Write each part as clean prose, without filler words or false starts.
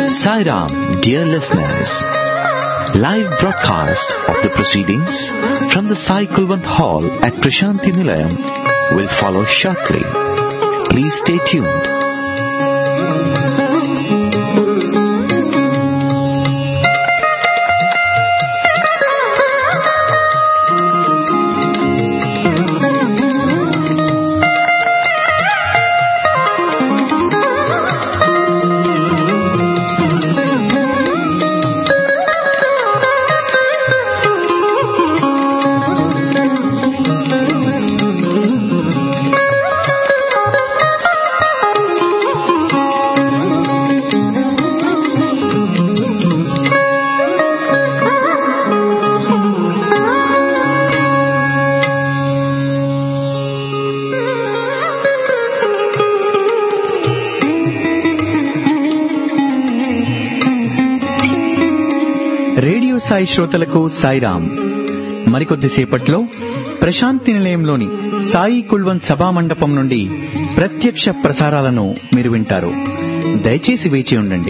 Sai Ram, dear listeners. Live broadcast of the proceedings from the Sai Kulwant Hall at Prashanti Nilayam will follow shortly. Please stay tuned. Radio Sai శ్రోతలకు సాయిరాం. మరికొద్దిసేపట్లో ప్రశాంతి నిలయంలోని సాయి కుల్వంత్ సభా మండపం నుండి ప్రత్యక్ష ప్రసారాలను మీరు వింటారు. దయచేసి వేచి ఉండండి.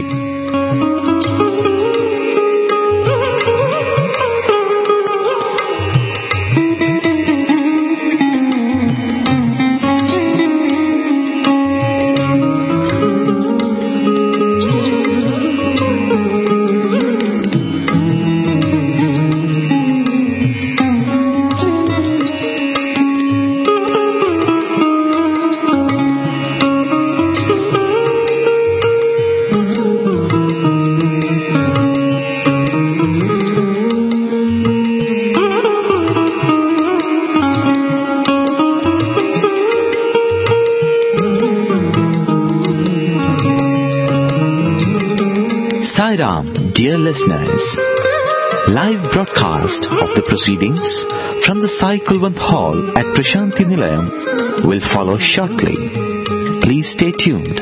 Sai Ram, dear listeners. Live broadcast of the proceedings from the Sai Kulwant Hall at Prashanti Nilayam will follow shortly. Please stay tuned.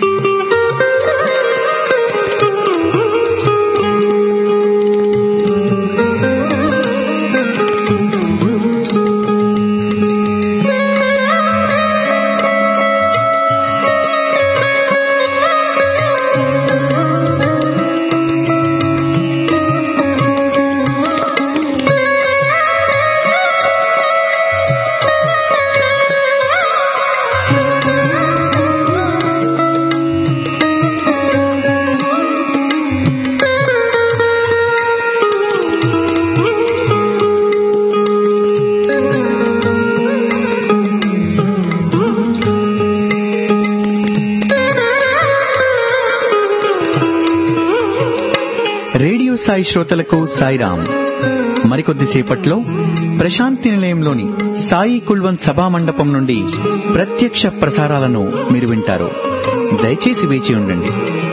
Radio Sai శ్రోతలకు సాయిరాం. మరికొద్దిసేపట్లో ప్రశాంతి నిలయంలోని సాయి కుల్వంత్ సభా మండపం నుండి ప్రత్యక్ష ప్రసారాలను మీరు వింటారు. దయచేసి వేచి ఉండండి.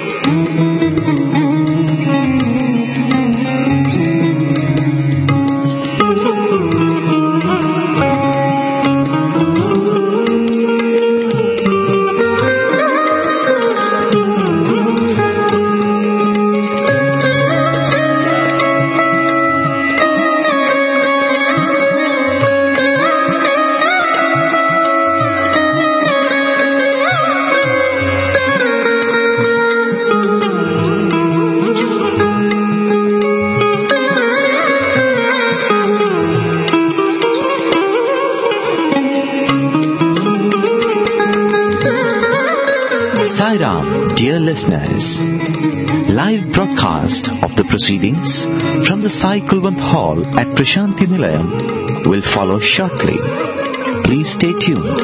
Sai Ram, dear listeners. Live broadcast of the proceedings from the Sai Kulwant Hall at Prashanti Nilayam will follow shortly. Please stay tuned.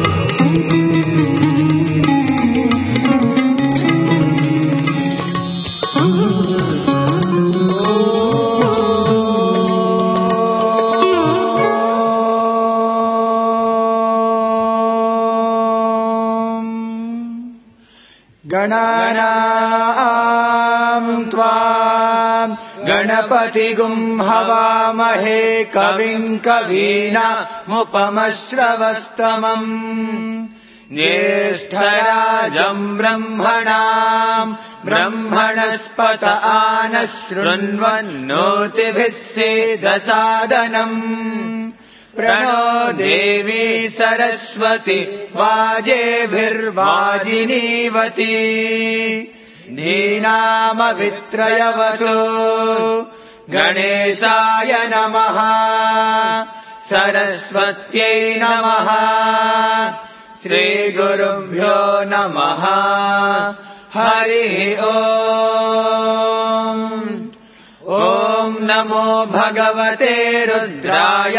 गणानां त्वां गणपतिगुं हवामहे कविं कवीनामुपमश्रवस्तमम् ज्येष्ठराजं ब्रह्मणां ब्रह्मणस्पत आनः शृण्वन्नोतिभिः सेदसादनम् प्रणो देवी सरस्वती वाजेभिर्वाजिनीवती धीनामवित्रयवतु गणेशाय नमः सरस्वत्यै नमः श्रीगुरुभ्यो नमः हरिः ॐ नमो भगवते रुद्राय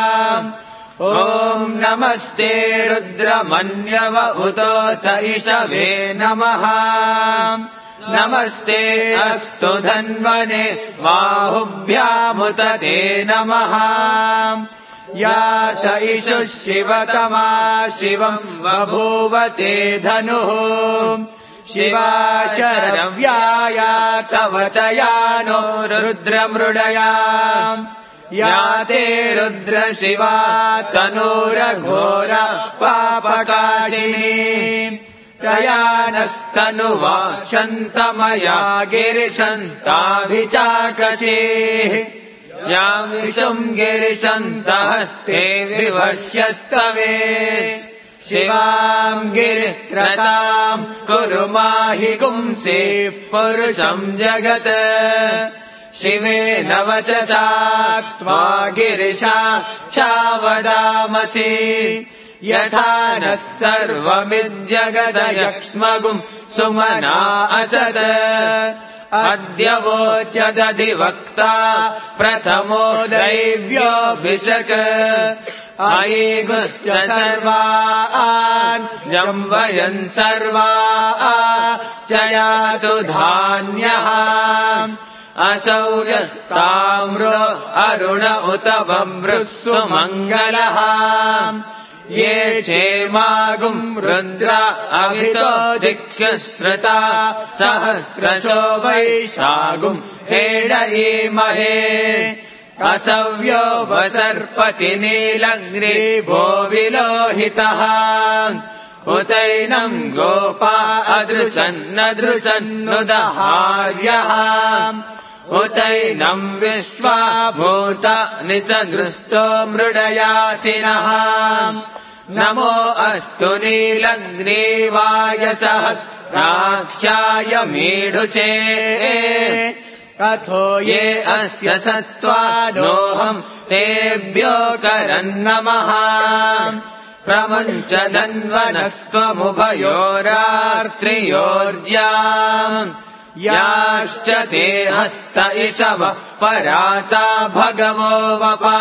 ॐ नमस्ते रुद्रमन्यव उतोत इषवे नमः नमस्ते अस्तु धन्वने बाहुभ्यामुत ते नमः यात इषुः शिवतमा शिवम् बभूव ते धनुः शिवा शरव्याया तव तयानो रुद्रमृडया या ते रुद्र शिवा तनूरघोर पापकाशिनी तया नस्तनुवा शन्तमया गिरिशन्ताभिचाकशीः या विशुम् गिरिशन्तहस्ते विवश्यस्तवे शिवाम् गिरित्रताम् कुरु माहि पुंसीः पुरुषम् जगत् शिवेन वचसा त्वा गिरिशाक्षावदामसि यथा नः सर्वमिज्जगदयक्ष्मगुम् सुमना असद अद्य वोच्यदधिवक्ता प्रथमो दैव्योऽभिषक् अयिगुश्च सर्वान् जम्बयन् सर्वा च यातु धान्यः असौ यस्ताम्रो अरुण उत बभ्रुः सुमङ्गलः ये चेमागुम् रुद्रा अभितो दिक्षश्रुता सहस्रशो वैशागुम् हेडयीमहे असव्यो वसर्पति नीलग्रीवो विलोहितः उतैनम् गोपा अदृशन्नदृशन्नुदहार्यः उतैनम् विश्वाभूत निसदृष्टो मृडयातिनः नमो अस्तु नीलग्रीवाय सहस्राक्षाय मीढुषे अथो ये अस्य सत्त्वादोऽहम् तेभ्यो करन्नमः प्रमुञ्च धन्वनस्त्वमुभयोरार्त्रियोर्ज्याम् याश्च ते हस्त इषव पराता भगवो वपा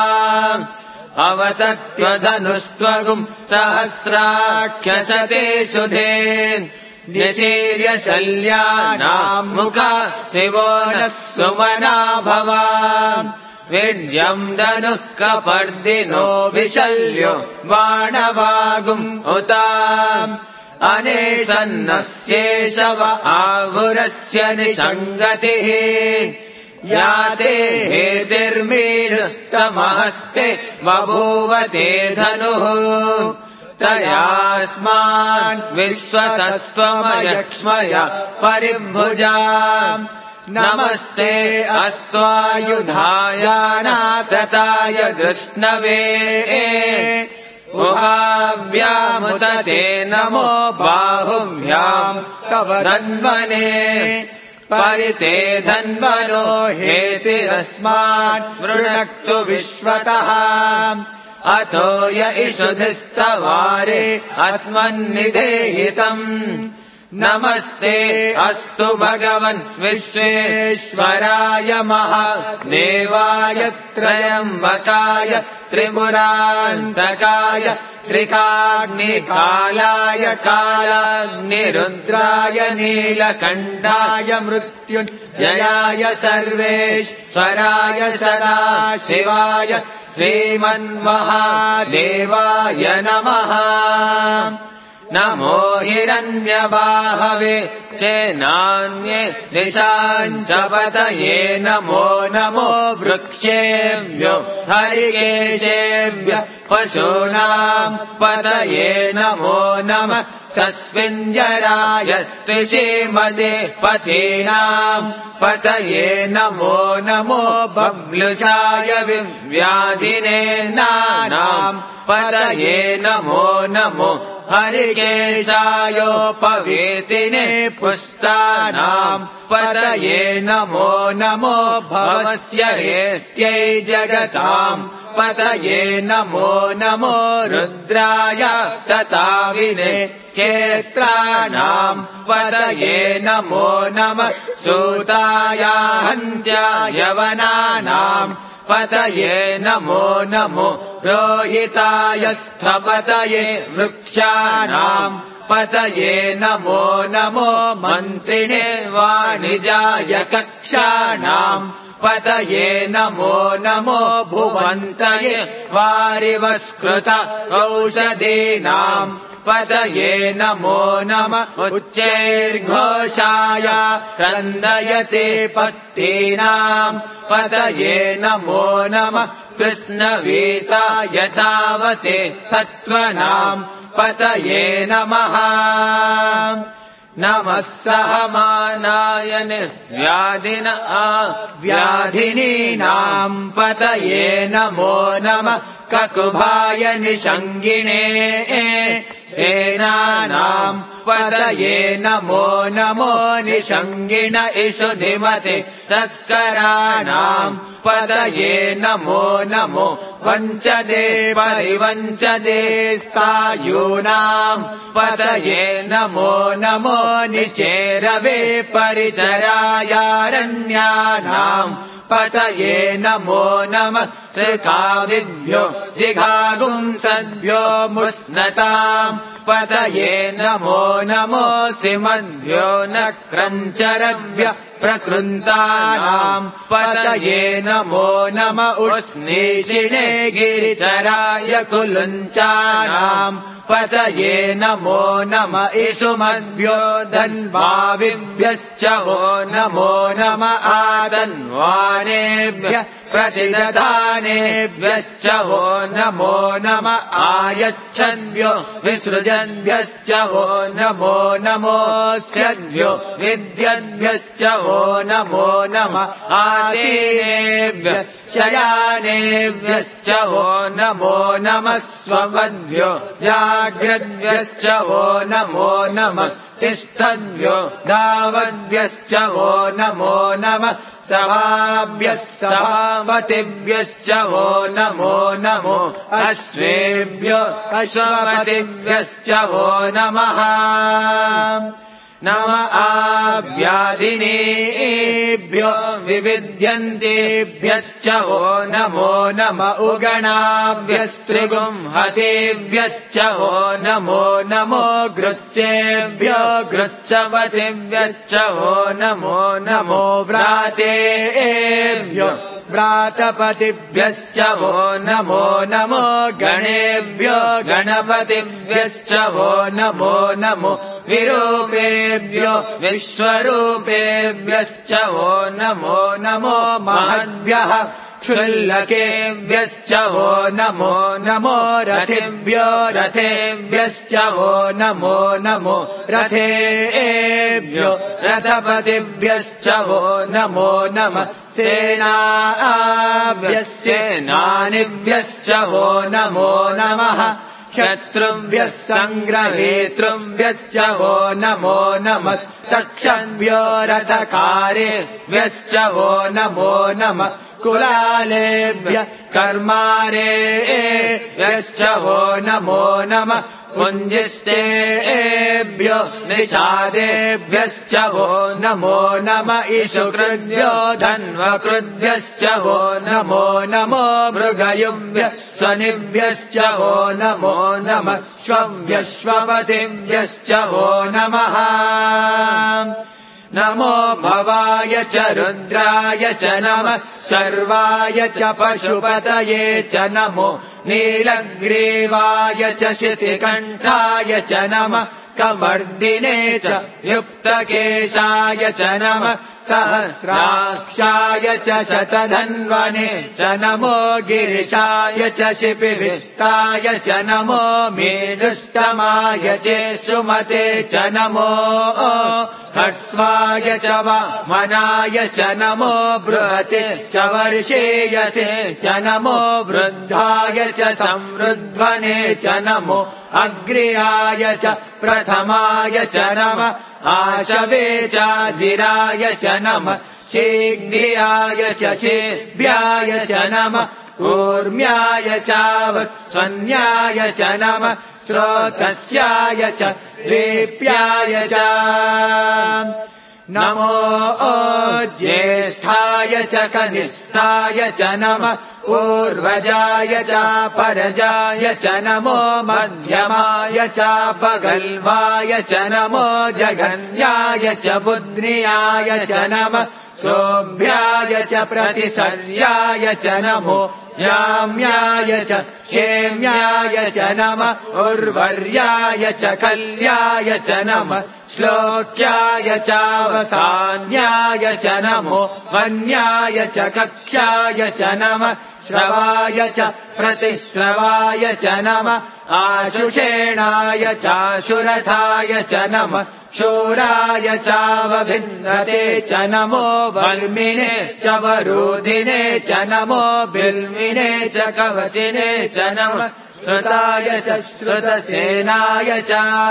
अवतत्त्वधनुस्त्वगुम् सहस्राख्यसते सुधेन् न्यचीर्य शल्यानाम् मुखा शिवो नः सुमना भवा विद्यम् धनुः कपर्दिनो विशल्यो बाणवागुम् उता अनेसन्नस्येषव आहुरस्य निसङ्गतिः या ते हेतिर्मीडुस्तमहस्ते बभूव ते धनुः तयास्मान् विश्वतस्त्वमयक्ष्मया परिभुजा नमस्ते अस्त्वायुधायानातताय कृष्णवे उभाभ्यामुत ते नमो बाहुभ्याम् तव धन्वने परिते धन्वनो हेतिरस्मान् वृणक्तु विश्वतः अथो य इषुधिस्तवारे अस्मन्निधेहितम् नमस्ते अस्तु भगवन् विश्वेश्वराय महादेवाय त्रयम्बकाय त्रिपुरान्तकाय त्रिकाग्निकालाय कालाग्निरुद्राय नीलकण्ठाय मृत्युञ्जयाय सर्वेश्वराय सदाशिवाय श्रीमन्महादेवाय नमः नमो हिरण्यबाहवे चेनान्ये दिशाञ्चपतये नमो नमो वृक्षेभ्यो हरिकेशेभ्यः पशूनाम् पतये नमो नमः सस्मिञ्जराय त्रिशीमते पतीनाम् पतये नमो नमो बब्लुषाय व्याधिने नानाम् पतये नमो नमो हरिकेशायोपवेतिने पुष्टानाम् पतये नमो नमो भवस्य हेत्यै जगताम् पतये नमो नमो रुद्राय तथा विने क्षेत्राणाम् पतये नमो नमः सूताय हन्त्याय वनानाम् पतये नमो नमो रोहिताय स्थपतये वृक्षाणाम् पतये नमो नमो मन्त्रिणे वाणिजाय कक्षाणाम् पतये नमो नमो भुवन्तये वारिवस्कृत औषधीनाम् पतये नमो नमः उच्चैर्घोषाय क्रन्दयते पत्तीनाम् पतये नमो नमः कृष्णवीताय तावते सत्त्वनाम् पतये नमः नमः सहमानाय व्याधिनीनाम् पतये नमो नमः ककुभाय निषङ्गिणे सेनानाम् पतये नमो नमो निषङ्गिण इषु धिमते तस्कराणाम् पतये नमो नमो वञ्चदे परिवञ्चदे स्थायूनाम् पतये नमो नमो निचेरवे परिचरायारण्यानाम् पतये नमो नमः श्रीकाविभ्यो जिघागुंसद्भ्यो मुष्णताम् पतये नमो नमो श्रीमद्भ्यो नक्रञ्चरभ्य प्रकृन्तानाम् पतये नमो नम उष्णीषिणे गिरिचराय कुलुञ्चानाम् पतये नमो नम इषुमद्भ्यो धन्वाविभ्यश्च वो नमो नम आदन्वानेभ्यः प्रतिदधानेभ्यश्च वो नमो नम आयच्छद्भ्यो विसृजद्भ्यश्च वो नमो नमोऽस्यद्भ्यो विद्यद्भ्यश्च वो नमो नम आसीनेभ्यः शयानेभ्यश्च वो नमो नमः स्वपद्भ्यो जाग्रद्भ्यश्च वो नमो नमः तिष्ठद्भ्यो धावद्भ्यश्च वो नमो नमः सभाभ्यः सभापतिभ्यश्च वो नमो नमो अश्वेभ्यो अश्वपतिभ्यश्च वो नमः नम आव्याधिनेभ्यो विविध्यन्तेभ्यश्च वो नमो नम उगणाभ्यस्त्रिगुंहतेभ्यश्च वो नमो नमो गृत्सेभ्यो गृत्सपतिभ्यश्च वो नमो नमो व्रातेभ्यो व्रातपतिभ्यश्च वो नमो नमो गणेभ्यो गणपतिभ्यश्च वो नमो नमो विरूपेभ्यो विश्वरूपेभ्यश्च वो नमो नमो महद्भ्यः क्षुल्लकेभ्यश्च वो नमो नमो रथेभ्यो रथेभ्यश्च वो नमो नमो रथेभ्यो रथपतिभ्यश्च वो नमो नमः सेनाभ्यश्चेनानिभ्यश्च वो नमो नमः शत्रुभ्यः सङ्ग्रहेतृभ्यश्च वो नमो नमस्तक्षद्भ्यो रथकारेभ्यश्च वो नमो नमः कुलालेभ्यः कर्मारेभ्यश्च वो नमो नमः पुञ्जिष्टेभ्यो निषादेभ्यश्च वो नमो नम इषुकृद्भ्यो धन्वकृद्भ्यश्च वो नमो नमो मृगयुभ्यः स्वनिभ्यश्च वो नमो नमः श्वभ्यश्वपतिभ्यश्च वो नमः नमो भवाय च रुद्राय च नमः सर्वाय च पशुपतये च नमो नीलग्रीवाय च शितिकण्ठाय च नमः कमर्दिने च युक्तकेशाय च नमः सहस्राक्षाय च शतधन्वने च नमो गिरिशाय च शिपिविष्टाय च नमो मेदुष्टमाय च सुमते च नमो हर्ष्वाय च वामनाय च नमो बृहते च वर्षेयसे च नमो वृद्धाय च संवृध्वने च नमो अग्र्याय च प्रथमाय च नमः आशवे चाजिराय च नमः शीघ्रियाय च शेभ्याय च नमः ऊर्म्याय चावस्वन्याय च नमः स्रोतस्याय च दीप्याय च नमो ज्येष्ठाय च कनिष्ठाय च नमः पूर्वजाय च परजाय च नमो मध्यमाय च पगल्वाय च नमो जगन्याय च बुद्ध्याय च नमः सोभ्याय च प्रतिसर्याय च नमो याम्याय च क्षेम्याय च नमः उर्वर्याय च कल्याय च नमः श्लोक्याय चावसान्याय च नमो वन्याय च कक्ष्याय च नमः श्रवाय च प्रतिश्रवाय च नमः आशुषेणाय चाशुरथाय च नमः शूराय चावभिन्नते च नमो वर्मिणे च वरोधिने च नमो बिल्मिने च कवचिने च नमः श्रुताय च श्रुतसेनाय च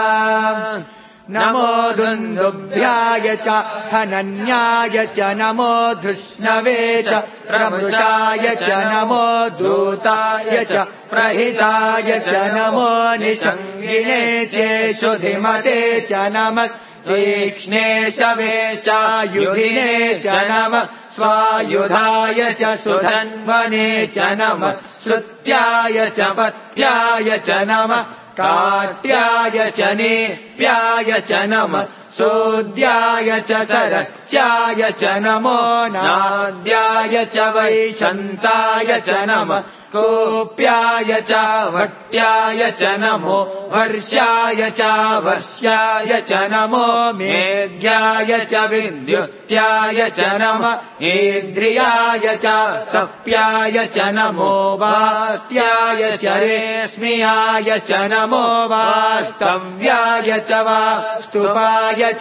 नमो दुन्दुभ्याय च हनन्याय च नमो धृष्णवे च प्रमृषाय च नमो दूताय च प्रहिताय च नमो निषङ्गिने चेषुधिमते च नमः तीक्ष्णे शवे चायुधिने च नमः स्वायुधाय च सुधन्वने च नमः श्रुत्याय च पत्याय च नमः काट्याय च नेप्याय च नमः सोद्याय च सरस्याय च नमो नाद्याय च वैशन्ताय च नमः कोप्याय च वट्याय च नमो वर्षाय च वर्ष्याय च नमो मेघ्याय च विद्युत्याय च नमः इन्द्रियाय च तप्याय च नमो वात्याय च रेश्म्याय च नमो वास्तव्याय च वास्तुपाय च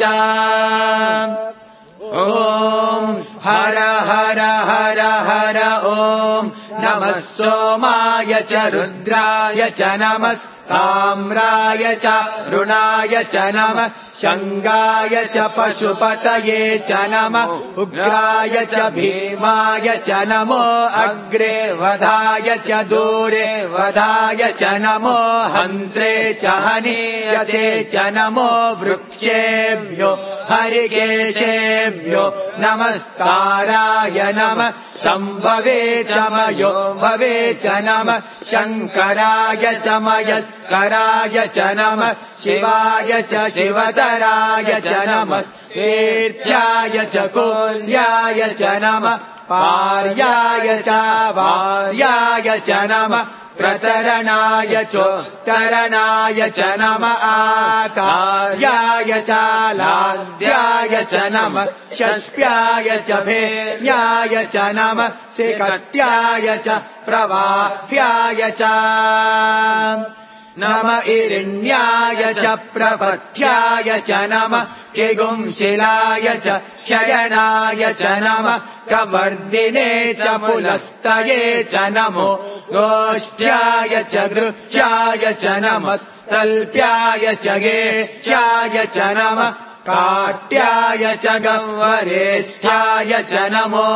ॐ हर हर हर हर ॐ नमः सोमाय च रुद्राय च नमः ताम्राय च रुणाय च नमः शङ्गाय च पशुपतये च नमः उग्राय च भीमाय च नमो अग्रे वधाय च दूरे वधाय च नमो हन्त्रे च हनीयसे च नमो वृक्षेभ्यो हरिकेशेभ्यो नमस्काराय नमः शम्भवे च मयो भवे च नमः शङ्कराय च मयस्कराय च नमः शिवाय च शिवतराय च नमः तीर्थ्याय च कोल्याय च नमः पार्याय च वार्याय च नमः प्रतरणाय चोत्तरणाय च नमः आतार्याय च लाद्याय च नमः शस्प्याय च भेयाय च नमः सिकत्याय च प्रवाह्याय च नम इरिण्याय च प्रपथ्याय च नमः किगुंशिलाय च शयनाय च नमः कवर्दिने च पुलस्तये च नमो गोष्ठ्याय च गृह्याय च नमः तल्प्याय च गेह्याय च नमः काट्याय च गह्वरेष्ठाय च नमो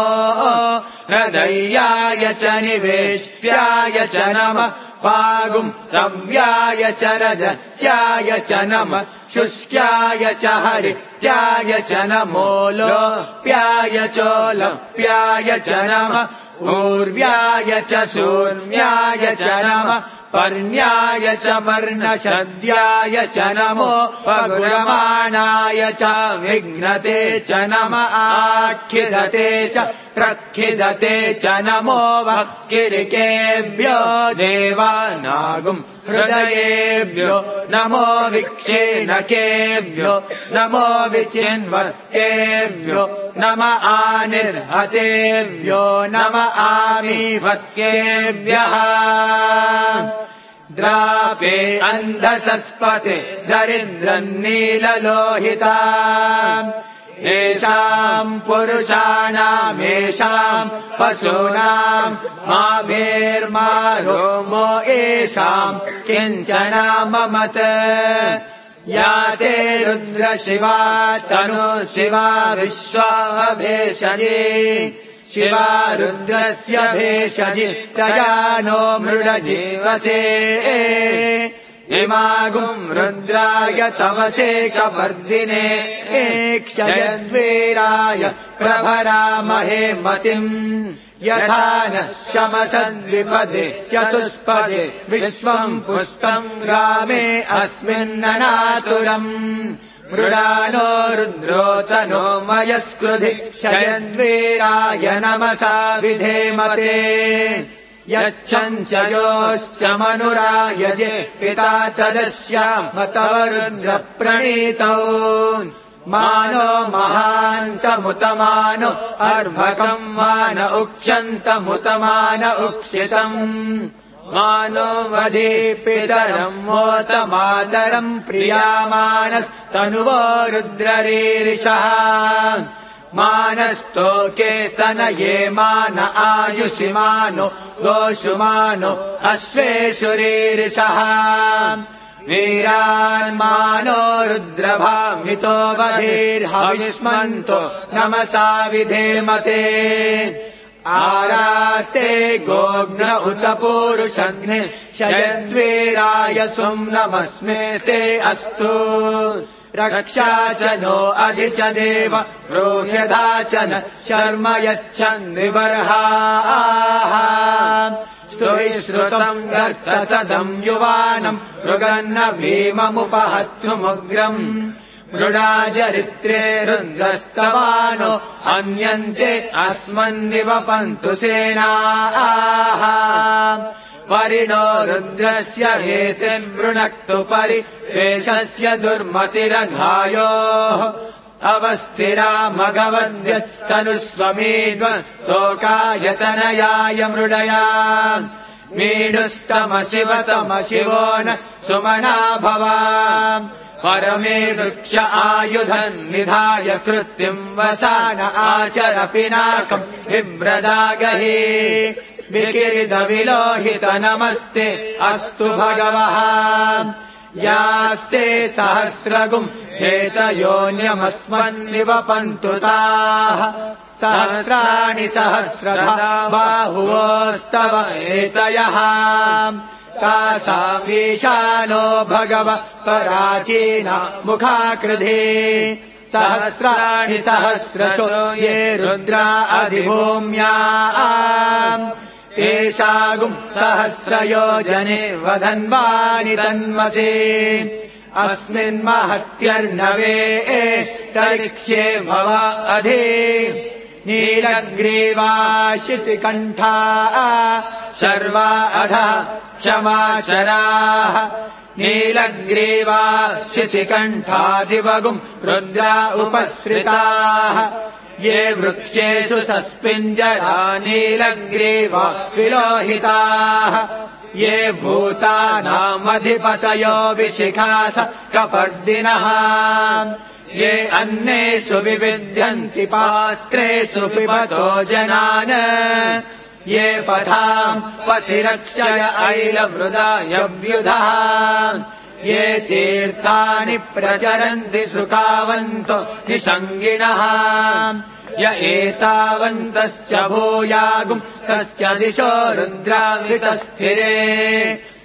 हृदयाय च निवेश्याय च नमः पागुं सव्याय च रजस्याय च नमः शुष्क्याय च हरित्याय च नमो लोप्याय चोलप्याय च नमः ऊर्व्याय च सूर्व्याय च नमः पर्ण्याय च पर्णशद्याय च नमो पगुरमाणाय च विघ्नते च नमः आखिदते च प्रखिदते च नमो वक्किरिकेभ्यो देवानागुम् हृदयेभ्यो नमो विक्षेणकेभ्यो नमो विचिन्वत्केभ्यो नम आनिर्हतेभ्यो नम आमीवत्केभ्यः द्रापे अन्धसस्पते दरिद्रन्नीललोहिता येषाम् पुरुषाणामेषाम् पशूनाम् माभेर्मा रोमो येषाम् किञ्चना ममत या ते रुद्रशिवा तनु शिवा विश्वाभेषजे शिवा रुद्रस्य भेषजि तया नो मृडजीवसे इमागुम् रुद्राय तवसे कवर्दिने क्षयद्वीराय प्रभरामहे मतिम् यथा न शमसद्विपदे चतुष्पदे विश्वम् पुष्पम् ग्रामे अस्मिन्ननातुरम् मृडानो रुद्रोतनो मयस्कृधि क्षयद्वीराय नमसा विधेमते यच्छञ्चयोश्च मनुरायजे पिता तदस्याम् तव रुद्रप्रणीतौ मानो महान्तमुतमानो अर्भकम् मान उक्षन्तमुतमान उक्षितम् मानो वधे पितरम् मोत मातरम् प्रियामानस्तनुवो रुद्ररीरिषः मानस्तोके तनये मान आयुषि मानो गोषुमानो अश्वेषुरीरिषः वीरान्मानो रुद्रभामितो वधीर्हविष्मन्तो नमसा विधेमते आराते गोग्न उत पूरुषग्ने क्षयद्वीराय सुम्नमस्मे ते अस्तु रक्षा च नो अधि च देव ब्रूह्यधा च न शर्म यच्छन् विबर्हाः स्तुविश्रुतम् गर्तसदम् युवानम् मृगन्न भीममुपहत्तुमुग्रम् मृडाजरित्रे रुद्रस्तवानो अन्यन्ते अस्मन्निवपन्तु सेनाः परिणो रुद्रस्य हेतिर्वृणक्तु परित्वेषस्य दुर्मतिरघायोः अवस्थिरा मघवद्यस्तनुस्वमीड्व तोकायतनयाय मृडया मीडुस्तमशिवतमशिवो न सुमना भवा परमे वृक्ष आयुधन् निधाय कृत्तिम् वसान आचर पिनाकम् बिभ्रदागहि विकिरिदविलोहित नमस्ते अस्तु भगवः यास्ते सहस्रगुम् हेतयोन्यमस्मन्निवपन्तु ताः सहस्राणि सहस्रधा बाहुवोस्तव एतयः तासाम् ईशानो भगव पराचीना मुखाकृधे सहस्राणि सहस्रशो ये रुद्रा अधिभूम्याम् तेषागुम् सहस्रयोजने वधन्वानि तन्मसे अस्मिन्महत्यर्णवे तरिक्ष्ये भव अधि नीलग्रीवाशितिकण्ठा शर्वा अधः क्षमाचराः नीलग्रीवा शितिकण्ठादिवगुम् रुद्रा उपसृताः ये वृक्षेषु सस्पिञ्जरा नीलग्रीवा विलोहिताः ये भूतानामधिपतयो विशिखास कपर्दिनः ये अन्नेषु विविध्यन्ति पात्रेषु पिबतो जनान् ये पथाम् पथिरक्षय ऐलवृदायव्युधः ये तीर्थानि प्रचरन्ति सुखावन्तो निसङ्गिणः य एतावन्तश्च भूयागुम् सश्च दिशो रुद्रामृतस्थिरे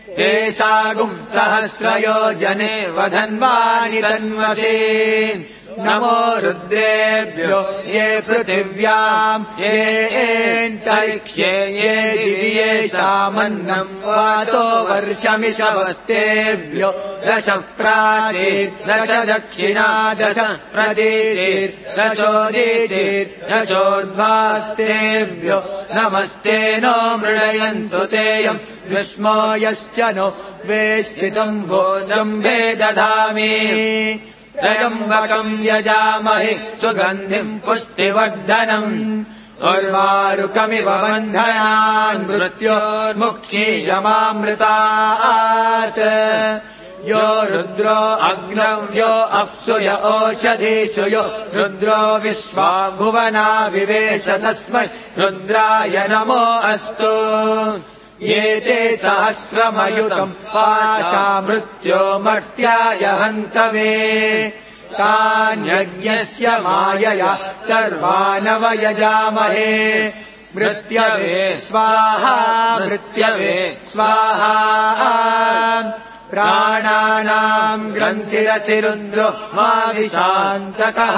तेषागुम् सहस्रयोजने वधन्वानि तन्वसे नमो रुद्रेभ्यो ये पृथिव्याम् येऽन्तरिक्षे ये दिव्ये सामन्नम् वातो वर्षमिषवस्तेभ्यो दश प्राचीत् दश दक्षिणा दश प्रदीचीत् दशोदीचीत् दशोर्ध्वास्तेभ्यो नमस्ते नो मृडयन्तु तेयम् युष्मो यश्च नो वेष्टितम् भोजम्भे दधामि त्रयम्बकम् यजामहि सुगन्धिम् पुष्टिवर्धनम् उर्वारुकमिव बन्धनान् मृत्योर्मुक्षीयमामृतात् यो रुद्रो अग्नौ यो अप्सु य ओषधीषु यो रुद्रो विश्वा भुवना विवेश तस्मै रुद्राय नमो अस्तु ये ते सहस्रमयुतम् पाशा मृत्यो मर्त्याय हन्तवे तान्यज्ञस्य मायया सर्वानवयजामहे मृत्यवे स्वाहा मृत्यवे स्वाहा प्राणानाम् ग्रन्थिरसिरुद्रो माविशान्तकः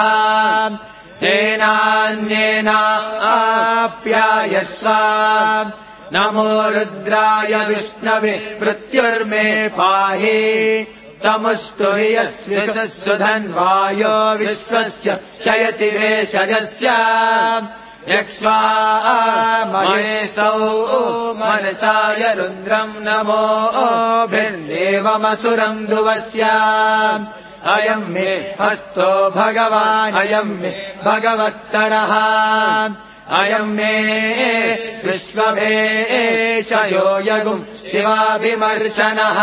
तेनान्येना आप्यायस्व नमो रुद्राय विष्णवे मृत्युर्मे पाहि तमुस्तु हि यस्य धन्वायो विश्वस्य क्षयति वेषजस्य यक्ष्वा महेशौ मनसाय रुद्रम् नमोभिर्देवमसुरम् ध्रुवस्य अयम् मे हस्तो भगवान् अयम् मे भगवत्तरः अयम् मे विश्वभेशयो यगुम् शिवाभिमर्शनः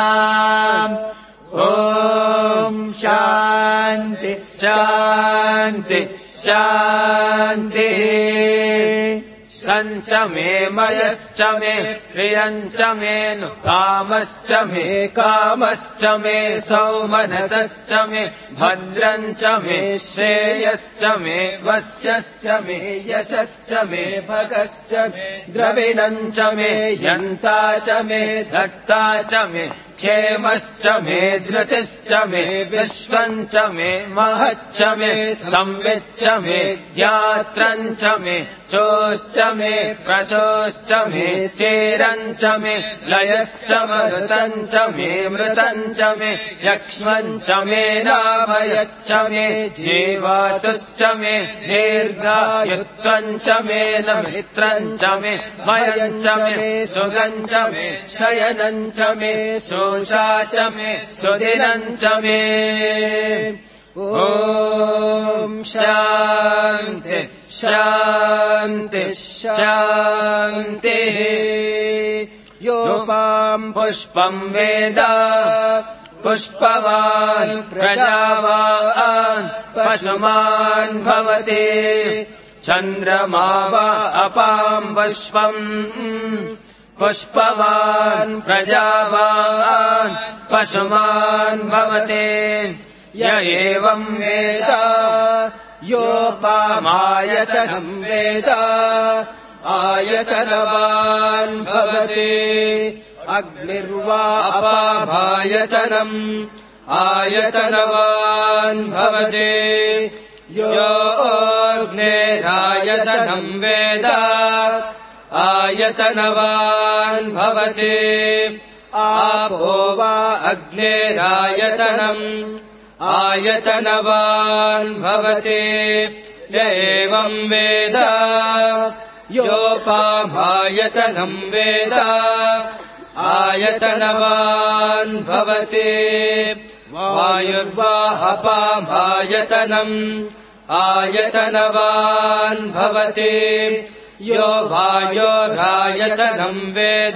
ॐ शान्ति शान्ति शान्तिः सञ्च मे मयश्च मे प्रियञ्च मे नु कामश्च मे कामश्च मे सौमनसश्च मे भद्रञ्च मे श्रेयश्च मे वस्यश्च मे यशश्च मे भगश्च मे द्रविणञ्च मे यन्ता च मे धर्ता च मे क्षेमश्च मे धृतिश्च मे विश्वञ्च मे महच्च मे संविच्च मे ज्ञात्रञ्च मे चोश्च मे प्रचोश्च मे शेरञ्च मे लयश्च मरुतञ्च मे मृतञ्च मे यक्ष्मञ्च मे नाभयच्च मे जीवातुश्च मे दीर्घायुत्वञ्च मे न मित्रञ्च मे मयञ्च मे सुगञ्च मे शयनञ्च मे शोषा च मे सुदिनञ्च मे ॐ शान्ति शान्ति शान्तिः योपाम् पुष्पम् वेद पुष्पवान् प्रजावान् पशुमान् भवति चन्द्रमा वा अपाम् पुष्पम् पुष्पवान् प्रजावान् पशुमान् भवति य एवम् वेद योपामायतनम् वेद आयतनवान् भवति अग्निर्वा अपामायतनम् आयतनवान् भवति यो अग्नेरायतनम् वेद आयतनवान् भवति आपो वा अग्नेरायतनम् आयतनवान् भवति य एवम् वेद योपामायतनम् वेद आयतनवान् भवति वायुर्वा अपामायतनम् आयतनवान् भवति यो वायोरायतनम् वेद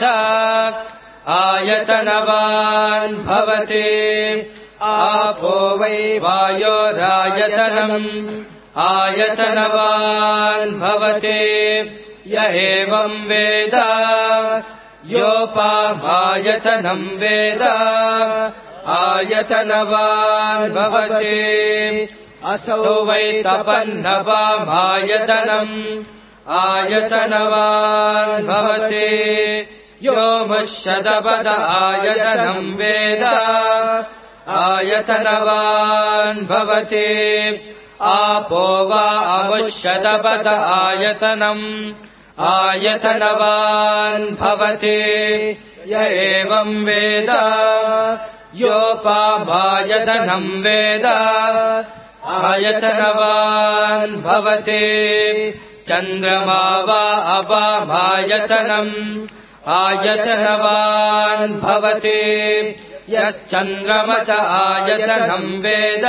आयतनवान् भवति आपो वै वायोरायतनम् आयतनवान् भवति य एवम् वेद योपामायतनम् वेद आयतनवान् भवति असौ वै तपन्नवामायतनम् आयतनवान् भवति यो मुष्यदपद आयतनम् वेद आयतनवान् भवति आपो वा अमुष्यतपत आयतनम् आयतनवान् भवति य एवं वेद योपाभायतनम् वेद आयतनवान् भवति चन्द्रमा वा अपाभायतनम् आयतनवान् भवति यश्चन्द्रमस आयतनम् वेद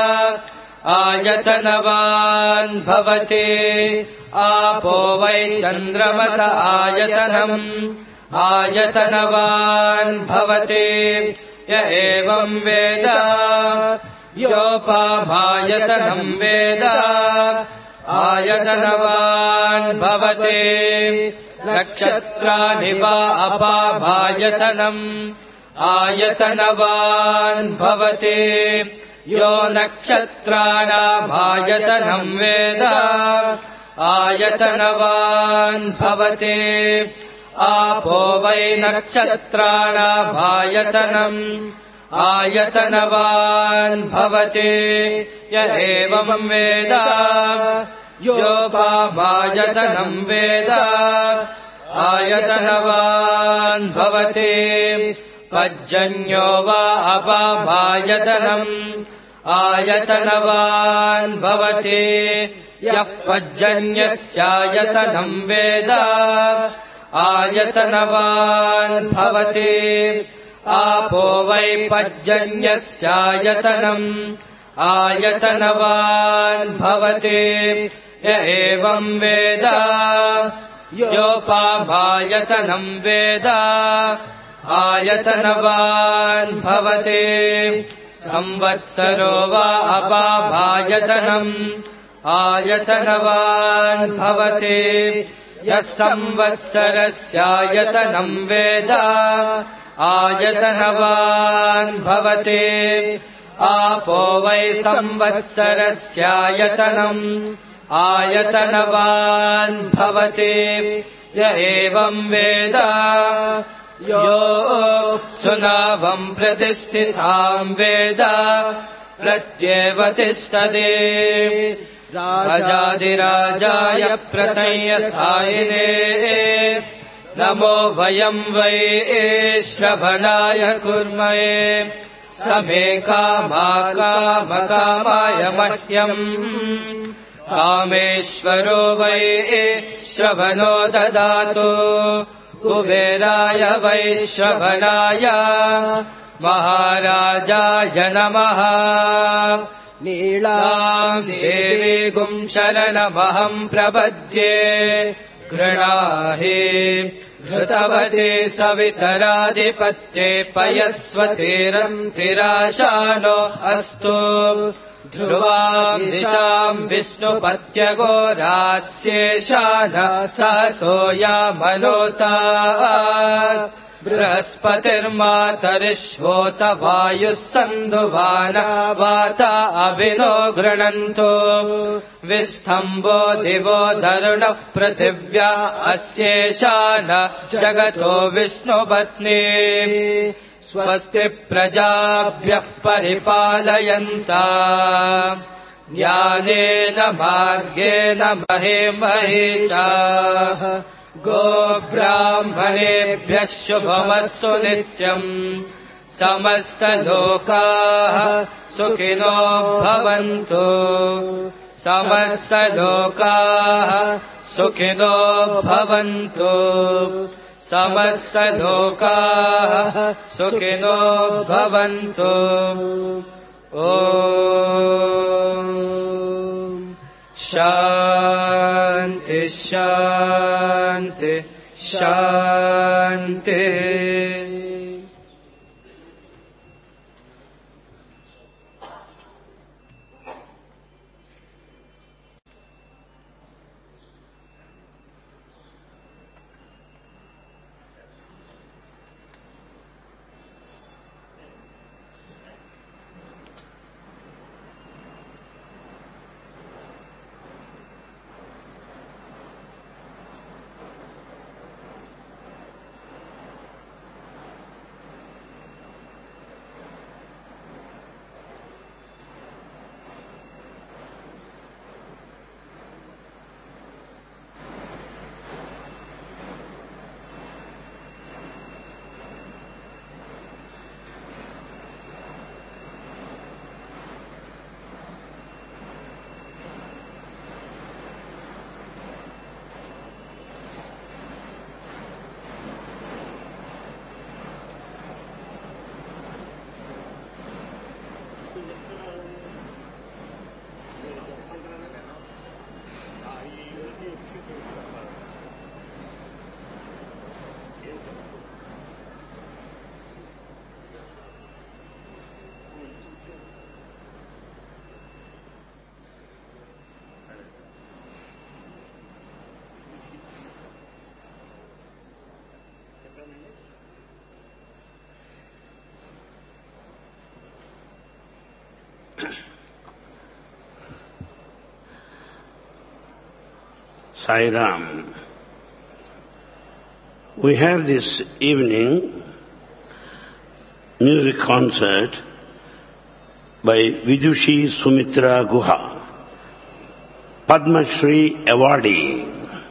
आयतनवान् भवति आपो वै चन्द्रमस आयतनम् आयतनवान् भवति य एवं वेद योपाभायतनम् वेद आयतनवान् भवति नक्षत्राणि वा अपाभायतनम् आयतनवान् भवति यो नक्षत्राणामायतनम् वेद आयतनवान् भवति आपो वै नक्षत्राणामायतनम् आयतनवान् भवति य एवं वेद योपाभायतनम् वेद आयतनवान् भवति पर्जन्यो वा अपाभायतनम् आयतनवान् भवति यः पर्जन्यस्यायतनम् वेद आयतनवान् भवति आपो वै पर्जन्यस्यायतनम् आयतनवान् भवति य एवं वेद योपाभायतनम् वेद आयतनवान् भवति संवत्सरो वा अपाभायतनम् आयतनवान् भवति यः संवत्सरस्यायतनम् वेद आयतनवान् भवति आपो वै संवत्सरस्यायतनम् आयतनवान् भवति य एवं वेद यो सुनावम् प्रतिष्ठिताम् वेद प्रत्येव तिष्ठति राजाधिराजाय प्रसंयसायिने नमो वयम् वै श्रवणाय कुर्महे समे कामकामाय मह्यम् कामेश्वरो वै श्रवणो ददातु कुबेराय वै श्रवणाय महाराजाय नमः नीलाम् देवीगुम् शरणमहम् प्रपद्ये गृणाहि घृतवते सवितराधिपत्ये पयस्वतीरन्तिराशानो अस्तु ध्रुवाम् दिशाम् विष्णुपत्यघोरास्येषान सहसोऽयामनोता बृहस्पतिर्मातरिश्वोत वायुः सन्धुवाना वाता अभिनो गृणन्तो विस्तम्भो दिवो धरुणः पृथिव्या अस्येषान जगतो विष्णुपत्नी स्वस्ति प्रजाभ्यः परिपालयन्ता ज्ञानेन मार्गेण महेमहेशाः गोब्राह्मणेभ्यः शुभमस्तु नित्यम् समस्तलोकाः सुखिनो भवन्तु समस्तलोकाः सुखिनो भवन्तु समस्तलोकाः सुखिनो भवन्तु ॐ शान्ति शान्ति शान्ति Sai Ram. We have this evening music concert by Vidushi Sumitra Guha, Padma Shri awardee.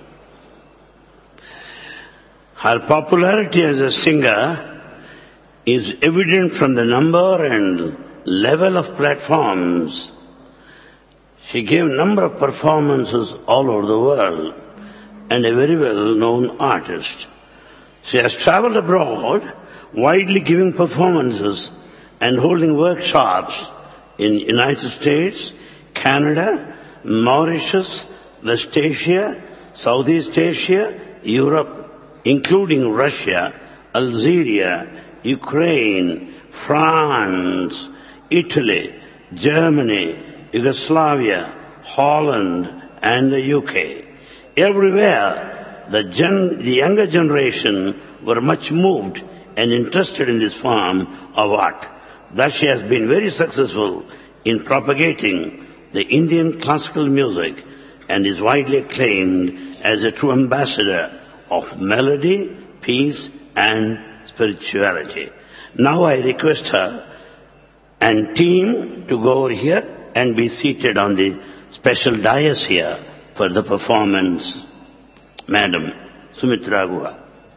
Her popularity as a singer is evident from the number and level of platforms. She gave a number of performances all over the world and a very well-known artist. She has traveled abroad, widely giving performances and holding workshops in United States, Canada, Mauritius, West Asia, Southeast Asia, Europe, including Russia, Algeria, Ukraine, France, Italy, Germany, Yugoslavia, Holland, and the UK. Everywhere, the younger generation were much moved and interested in this form of art. Thus she has been very successful in propagating the Indian classical music and is widely acclaimed as a true ambassador of melody, peace, and spirituality. Now I request her and team to go over here and be seated on the special dais here for the performance. Madam Sumitra Guha.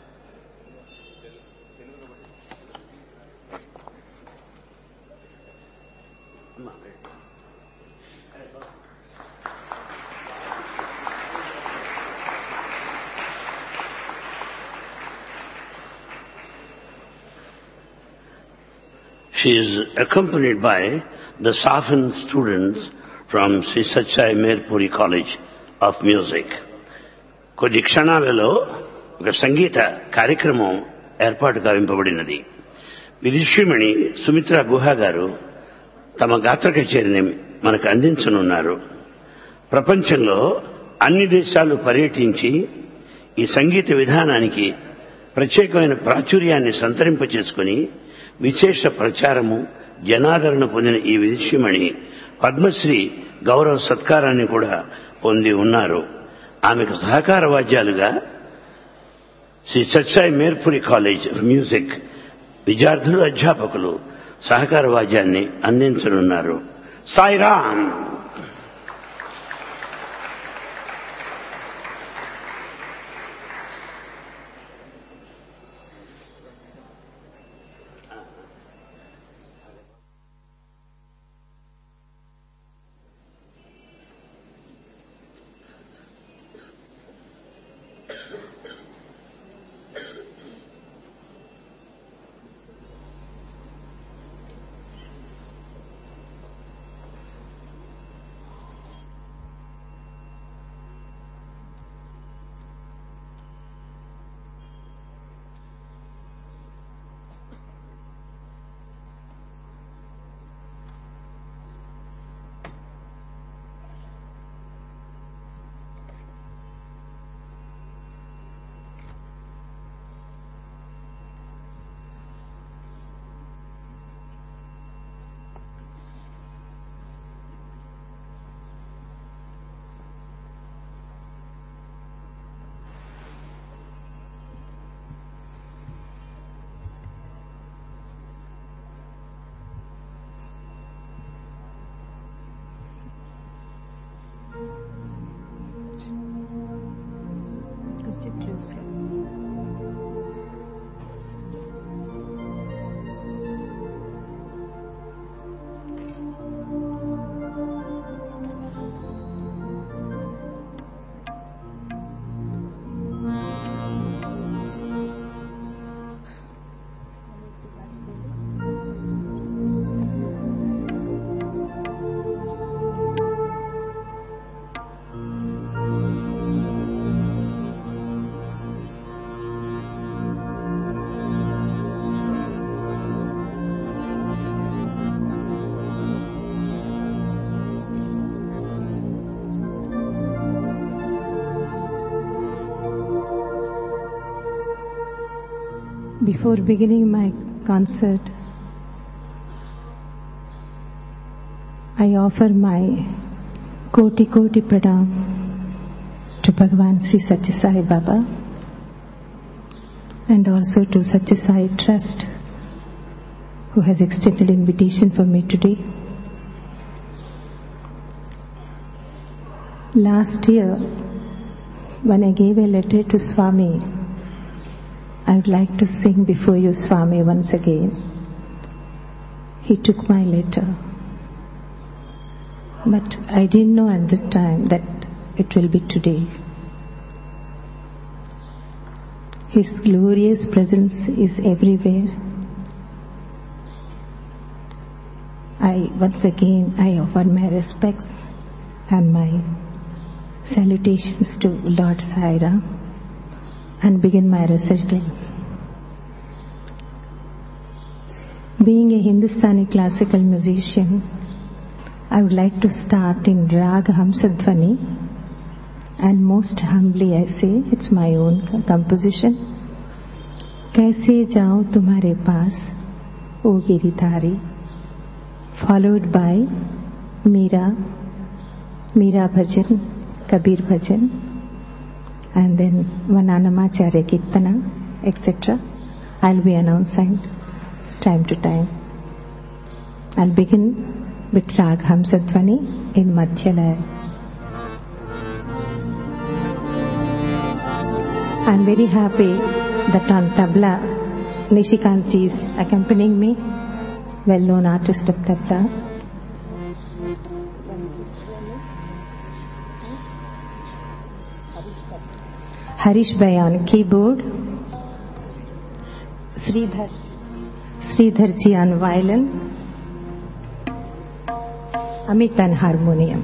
She is accompanied by the Safan students from Sri Sathya Merpuri College of Music. కొద్ది క్షణాలలో ఒక సంగీత కార్యక్రమం ఏర్పాటు కావింపబడినది. విదుషీమణి సుమిత్రా గుహా గారు తమ గాత్ర కచేరీని మనకు అందించనున్నారు. ప్రపంచంలో అన్ని దేశాలు పర్యటించి ఈ సంగీత విధానానికి ప్రత్యేకమైన ప్రాచుర్యాన్ని సంతరింపచేసుకుని విశేష ప్రచారము జనాదరణ పొందిన ఈ విదుషీమణి పద్మశ్రీ గౌరవ సత్కారాన్ని కూడా పొంది ఉన్నారు. ఆమెకు సహకార వాద్యాలుగా Shri Sathya Sai Mirpuri college of music విద్యార్థులు అధ్యాపకులు సహకార వాద్యాన్ని అందించనున్నారు. Sairam. Before beginning my concert, I offer my Koti Koti Pranam to Bhagavan Sri Satya Sai Baba and also to Satya Sai Trust, who has extended invitation for me today. Last year, when I gave a letter to Swami, I would like to sing before you, Swami, once again. He took my letter, but I didn't know at the time that it will be today. His glorious presence is everywhere. Once again, I offer my respects and my salutations to Lord Sai Ram and begin my recital. Being a Hindustani classical musician, I would like to start in Rag Hamsadvani, and most humbly I say it's my own composition. Kaise jao tumhare paas, O Giridhari, followed by Meera Bhajan, Kabir Bhajan, and then Vananamacharya Kirtana, etc. I'll be announcing time to time. I'll begin with Rag Hamsadvani in Madhyalaya. I'm very happy that on tabla, Nishikant ji is accompanying me, well-known artist of tabla. Harish Bhai on keyboard, Sridhar ji on violin, Amit on harmonium.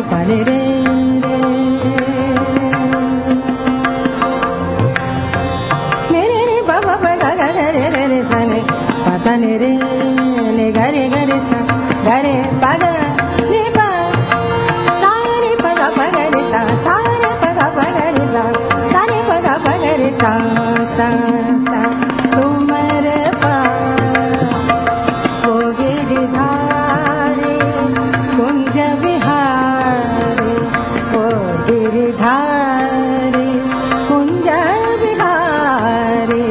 pani re re ne re re ba ba ba ga ga re re re sa ne pa sa ne re ne ga re sa ga re pa ga ne pa sa re pa ga re sa sa re pa ga re sa sa re pa ga re sa sa sa tumhare pa ho giridhari kunj vihari ho giridhari kunj vihari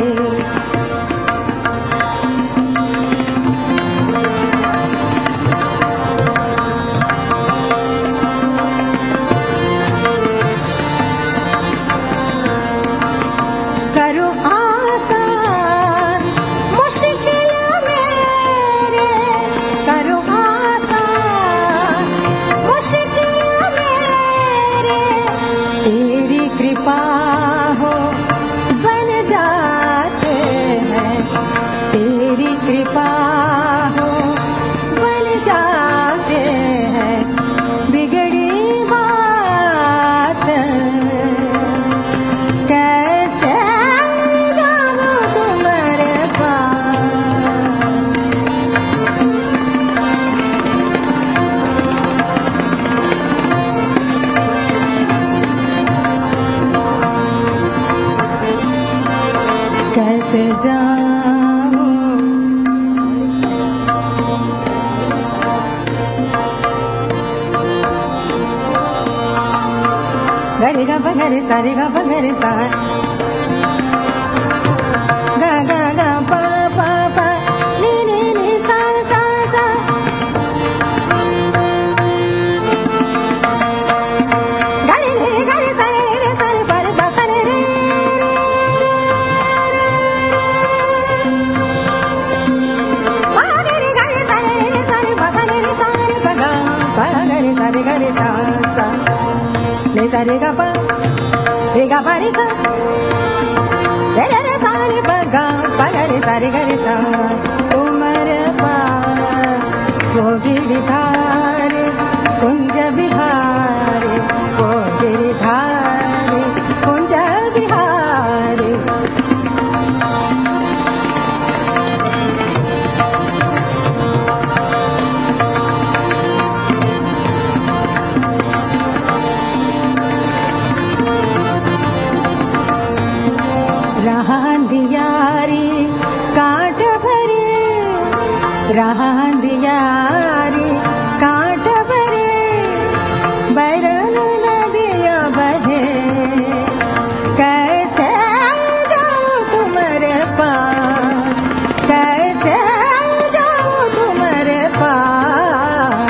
करो आसान मुश्किल मेरे करो आसान मुश्किल मेरे तेरी कृपा हो बन जाते हैं तेरी कृपा हो बन जाते हैं बिगड़ी बात कैसे जाऊं तुम्हारे पास कैसे जाऊं गरे गा पगरे सा रे गा पगरे सा गा गा गा पा पा पा नी नी नी सा सा सा गरे सा रे सा रे पा रे पा सा रे रे पा गरे सा रे सा रे पा सा रे सा रे पा गा पा गरे सा सा ले सा रे गा पा रे सा रे रे सा रे पा गा पा रे सा तुम्हारे पास वो गिरधारी कुंज बिहारी वो गिरधारी कुंज बिहारी रहांदियारी कांट भरे रहांदियारी कांट भरे बैरन नदिया बहे कैसे जाऊं तुम्हारे पास कैसे जाऊं तुम्हारे पास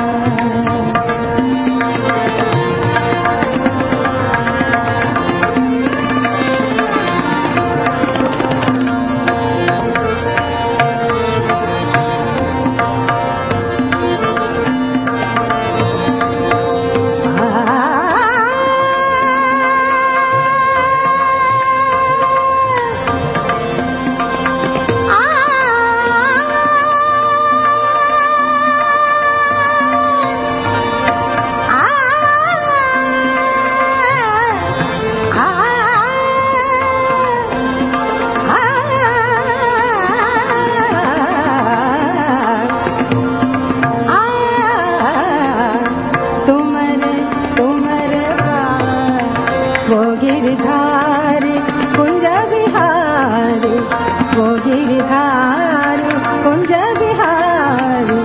गिरधारी कुंज बिहारी वो गिरधारी कुंज बिहारी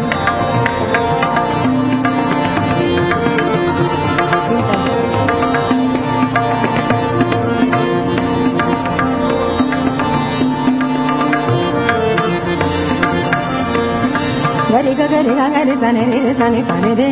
गरे गा गरे सने रे सने पारे रे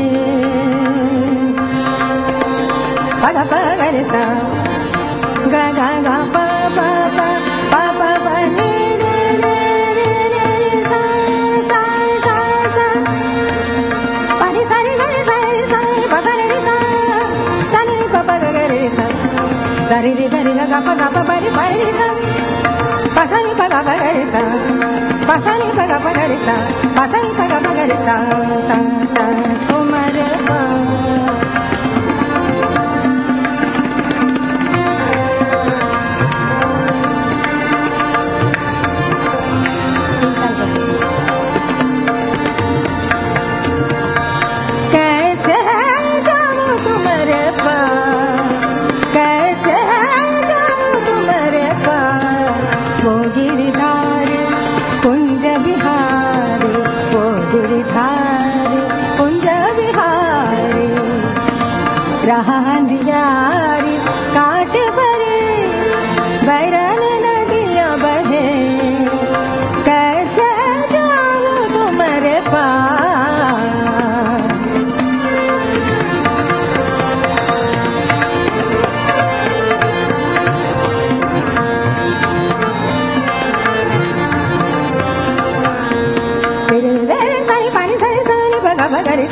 पगा पगरे सा गा गा गा पा पा पा पा पा पा नी रे रे रे रे सा सा सा सा पानी सारे गरे सा रे सा पा सा रे सा सा रे पा पा गरे सा सा रे रे गरे गा पा पा रे पा रे सा पा सा रे पा पा गरे सा पा सा रे पा पा गरे सा पा सा रे पा पा गरे सा सा सा तुम्हारे पास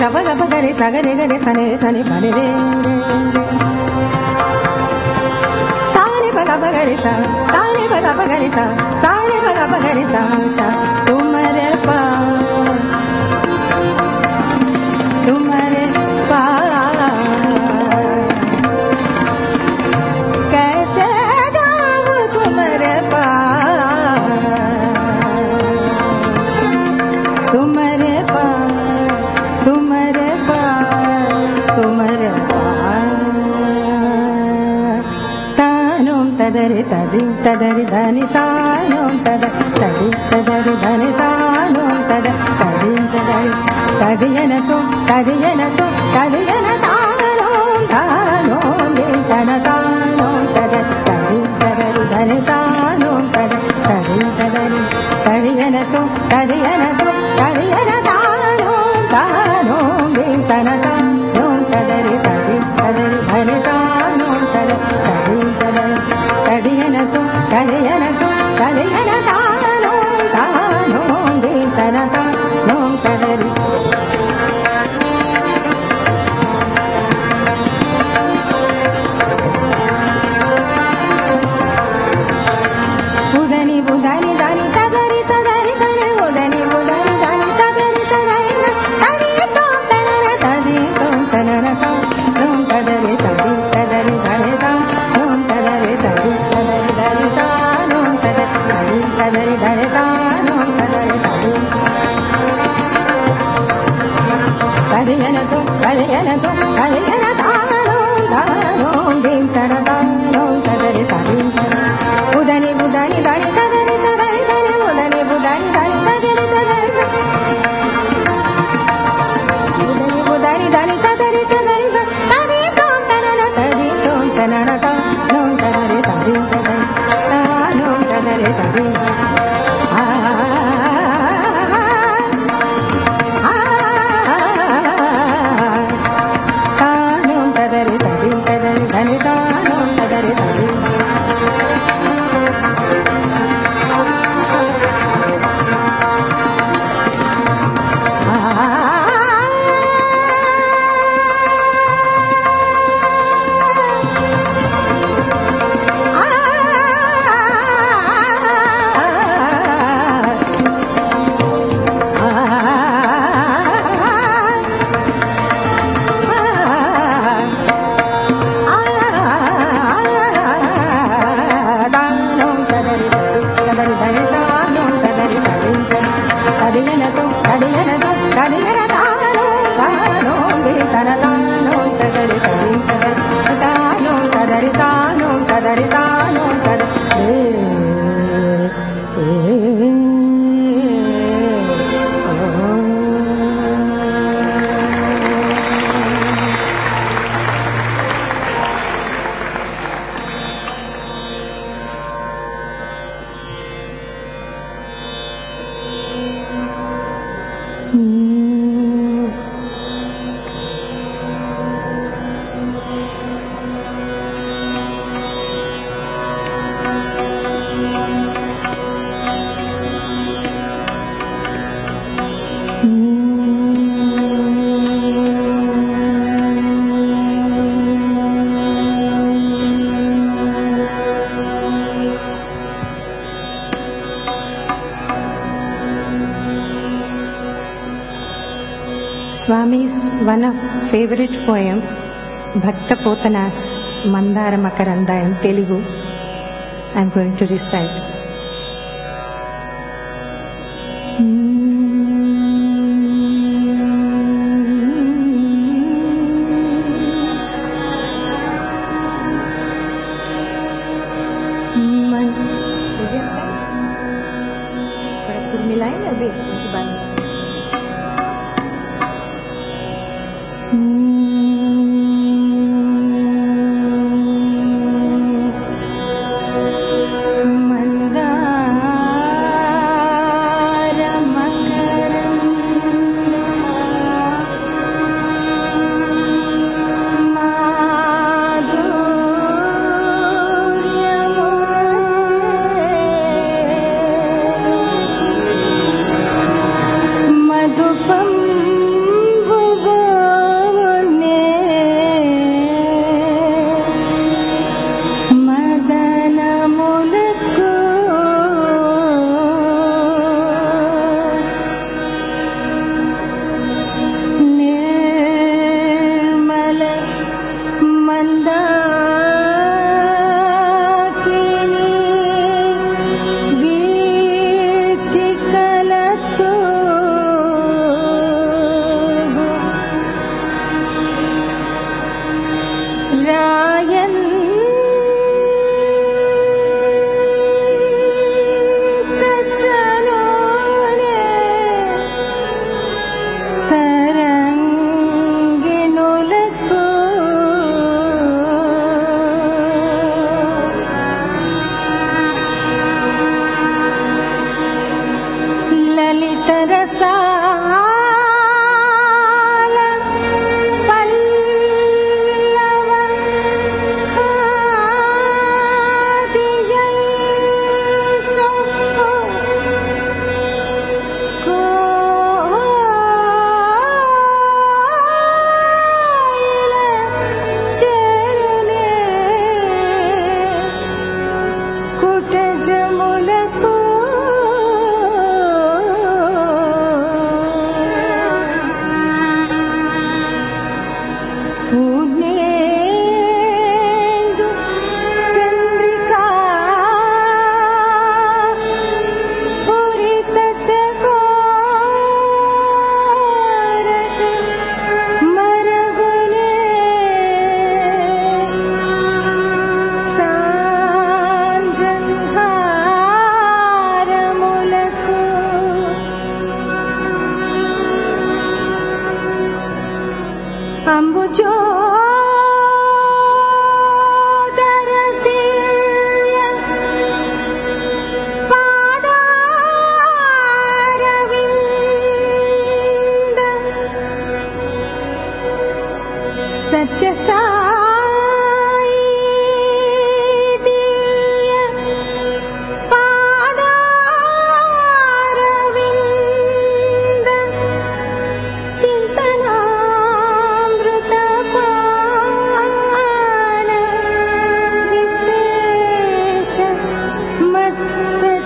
గప గప గరి సగరి గరి సని సని పని రే సాని పగ పగరి సా సాని పగ పగరి సా సాని పగ పగరి సా సా తుమరే పా कैसे जाऊं तुम्हारे पास तुम्हारे पास तुम्हारे पास तुम्हारे पास तानों तदरि तदि तदरि धनि तानों तदि तदरि धनि तानों तदि तदरि तदियनतो तदियनतो तदियनतो तानो तनतानो तदि तदरि धनितानो तदि तदरि तदियनतो तदियनतो तदियनतानो तानो तनतानो तदरि तदि तदरि धनितानो तदि तदरि तदियनतो तदियनतो तदियनतानो तानो तनतानो तदरि Swami's one of favorite poem, Bhakta Potana's Mandara Makaranda in Telugu. I am going to recite.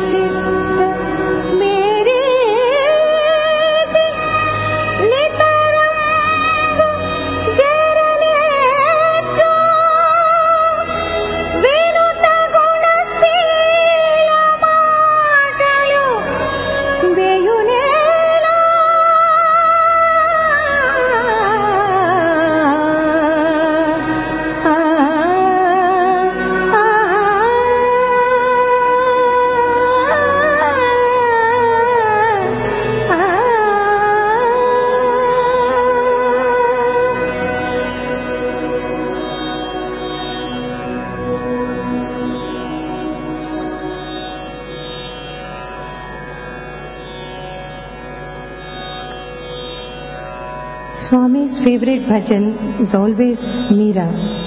Swami's favorite bhajan is always Meera.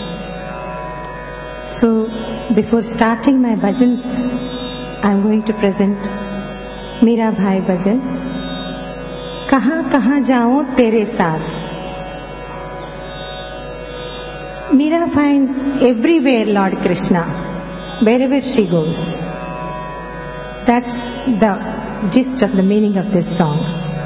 So, before starting my bhajans, I am going to present Meera Bhai bhajan. कहाँ कहाँ जाऊं तेरे साथ. Meera finds everywhere Lord Krishna, wherever she goes. That's the gist of the meaning of this song.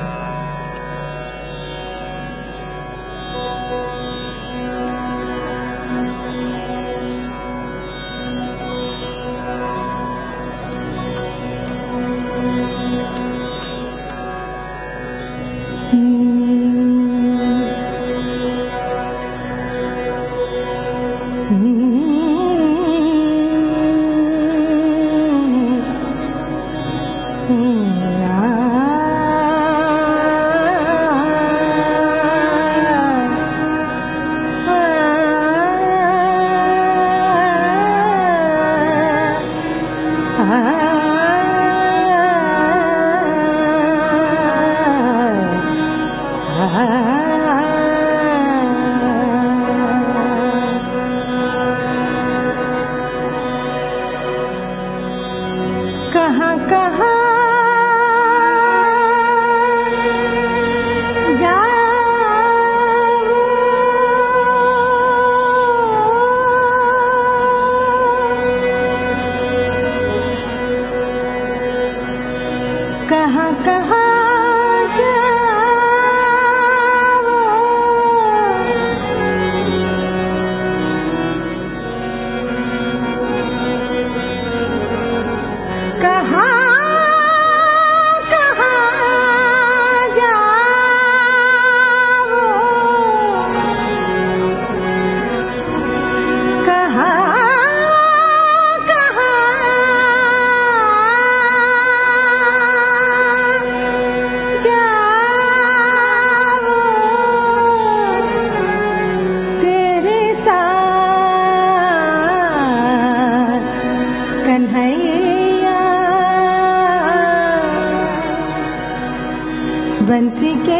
बंसी के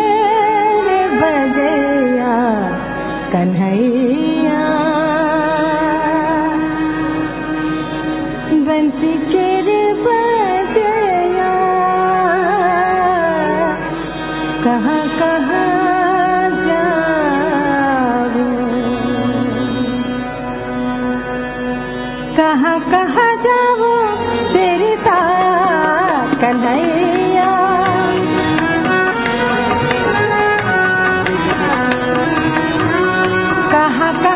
रे बजैया कन्हैया, बंसी के रे बजैया, कहाँ कहाँ जाऊं, कहाँ कहाँ जाऊं तेरे साथ कन्हैया, कहाँ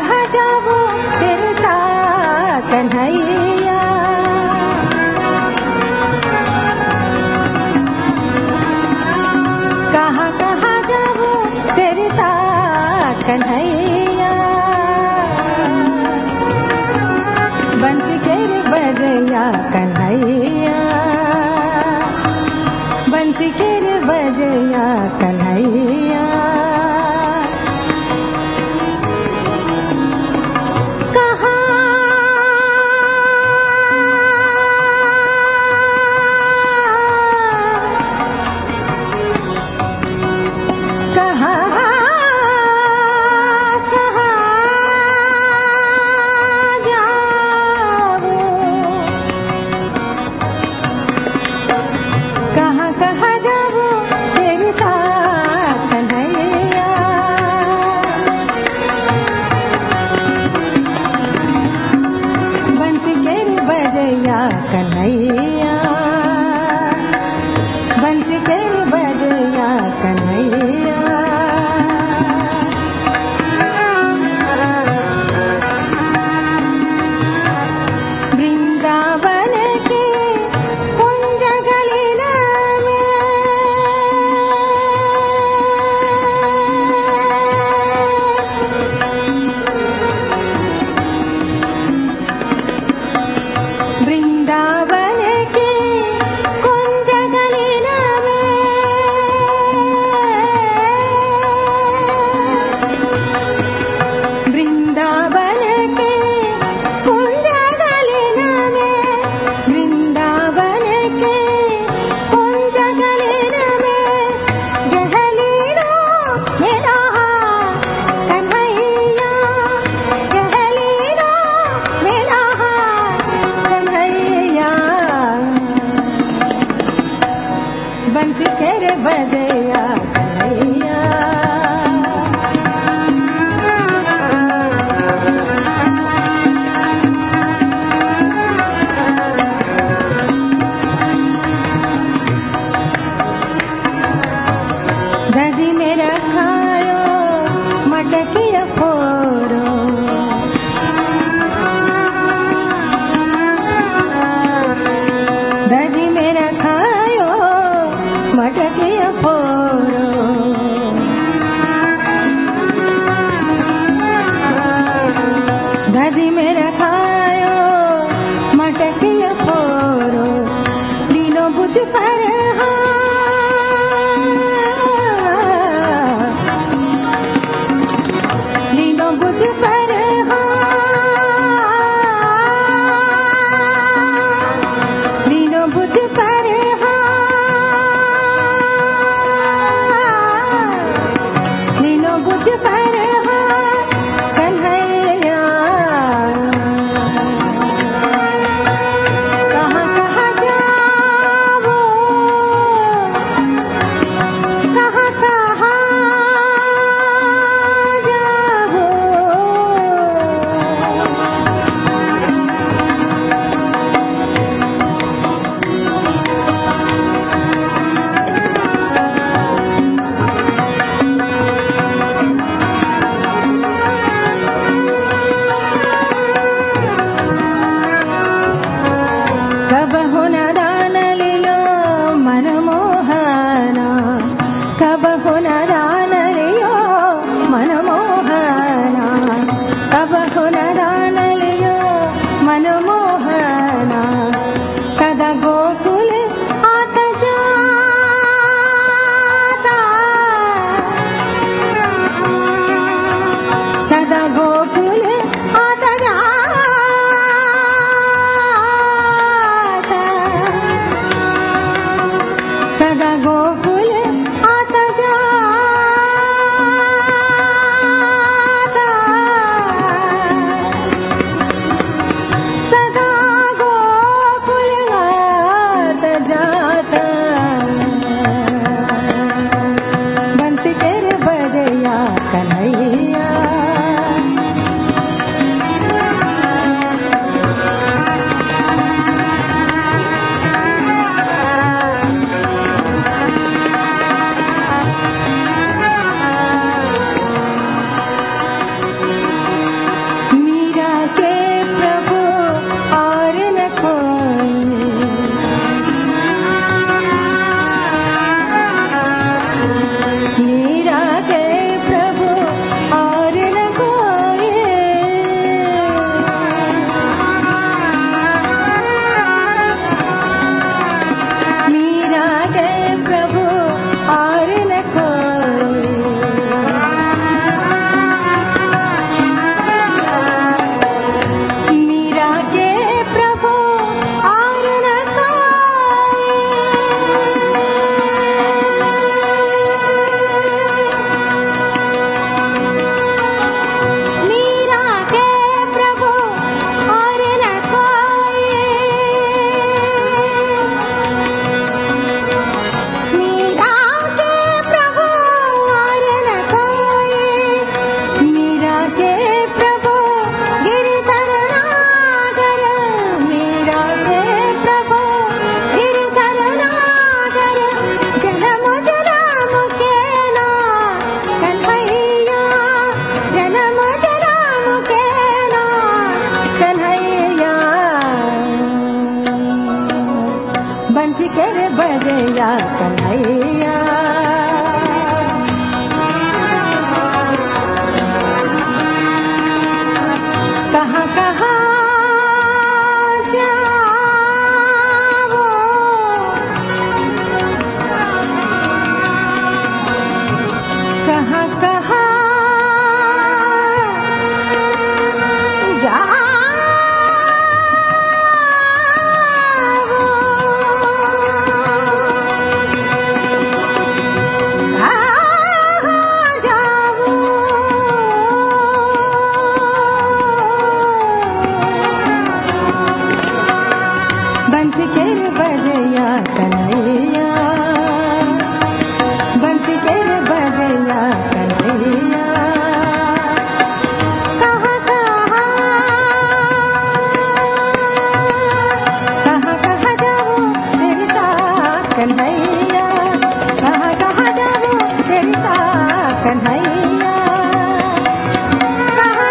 गोकुल आता जाता सदा गोकुल आता जाता सदा गोकुल आता जाता सदा गोकुल आता जाता बंसी तेरे बजया कन्हैया मीरा के प्रभु और न कोई मीरा के प्रभु और न कोई मीरा के प्रभु और न कोई मीरा के प्रभु और न कोई मीरा के प्रभु और न कोई मीरा के प्रभु और न कोई मीरा के प्रभु गिरधर नागर मीरा के प्रभु गिरधर नागर जन्म जन्म के ना कन्हैया जन्म जन्म के ना कन्हैया बंसी के रे बजया कन्हैया कहाँ कहाँ जाओ कहाँ कहाँ बंसी के रे बजया कन्हैया बंसी के रे बजया कन्हैया कहाँ कहाँ जाओ तेरे साथ कन्हैया कहाँ कहाँ जाओ तेरे साथ कन्हैया कहाँ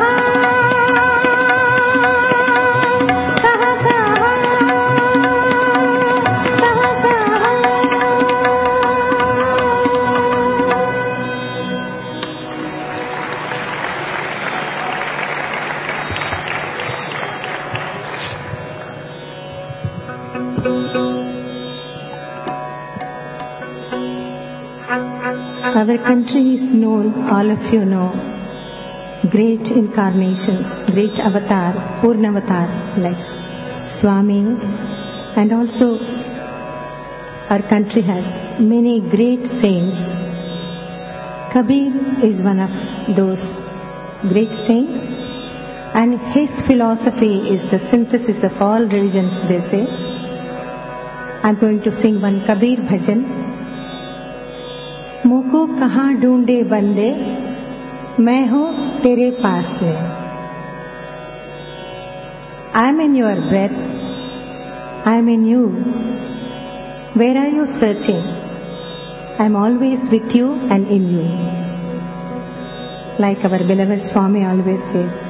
Our country is known, all of you know, great incarnations, great avatar, Purnavatar like Swami, and also our country has many great saints. Kabir is one of those great saints, and his philosophy is the synthesis of all religions, they say. I'm going to sing one Kabir bhajan. मुझको कहाँ ढूंढे बंदे मैं हूँ तेरे पास में I am in your breath, I am in you. Where are you searching? I am always with you and in you. Like our beloved Swami always says.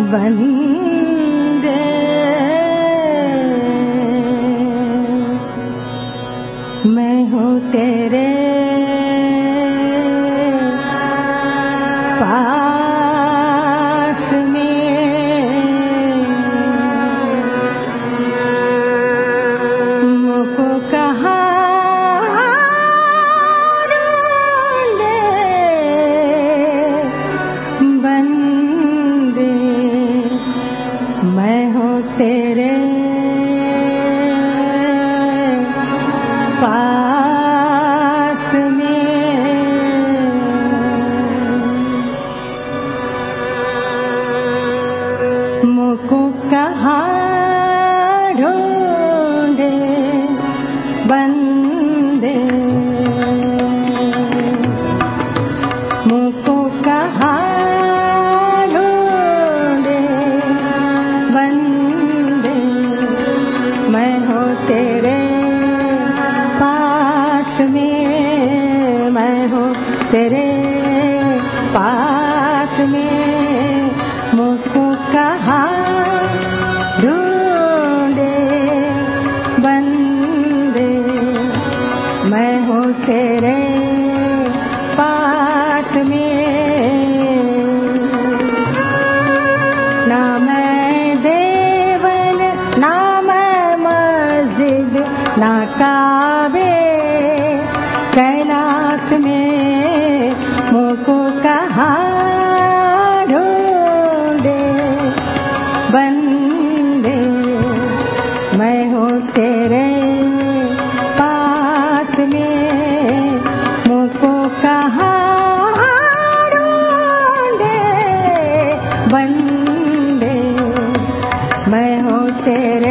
वंदे मैं हूँ तेरे पास में मुझको कहाँ तेरे पास में मुझको कहाँ ढूंढे बंदे मुझको कहाँ तेरे पास में मैं हूँ तेरे पास में मुझको कहाँ ढूंढे बंदे मैं हूँ तेरे पास में ना मैं देवल ना ना काबे कैलाश में मुझको कहाँ ढूंढे बंदे मैं हूँ तेरे पास में मुझको कहाँ ढूंढे बंदे मैं हूँ तेरे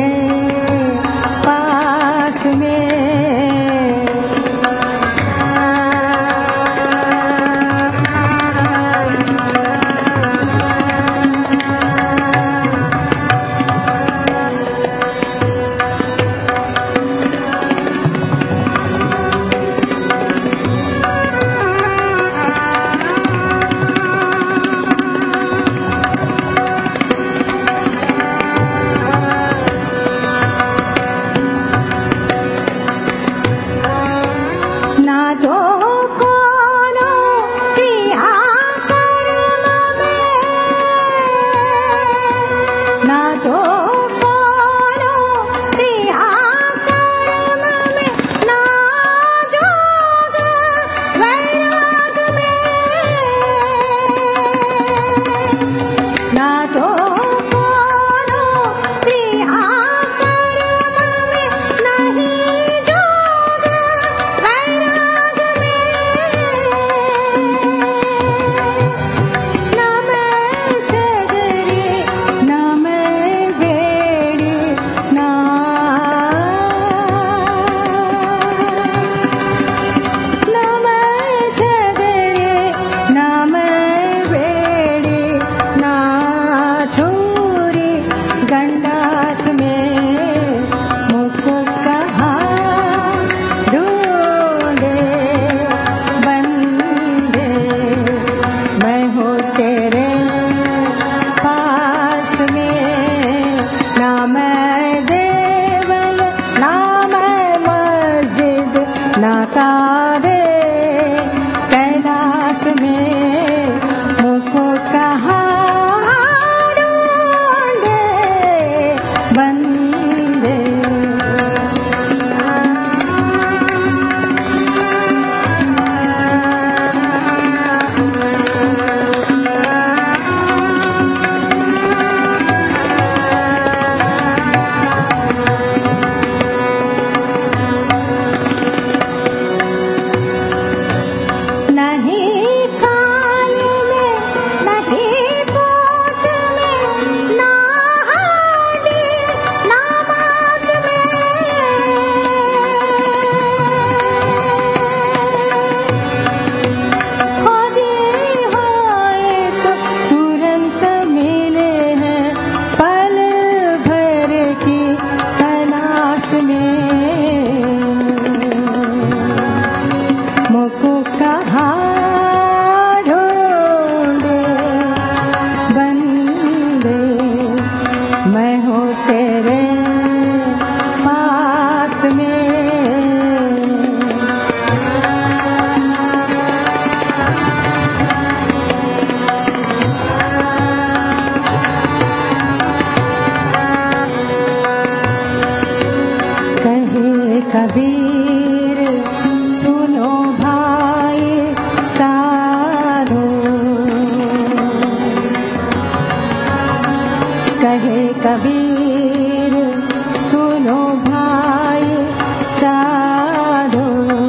कहे कबीर सुनो भाई साधो,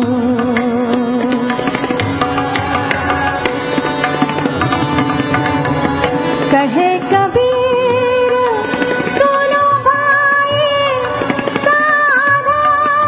कहे कबीर सुनो भाई साधो,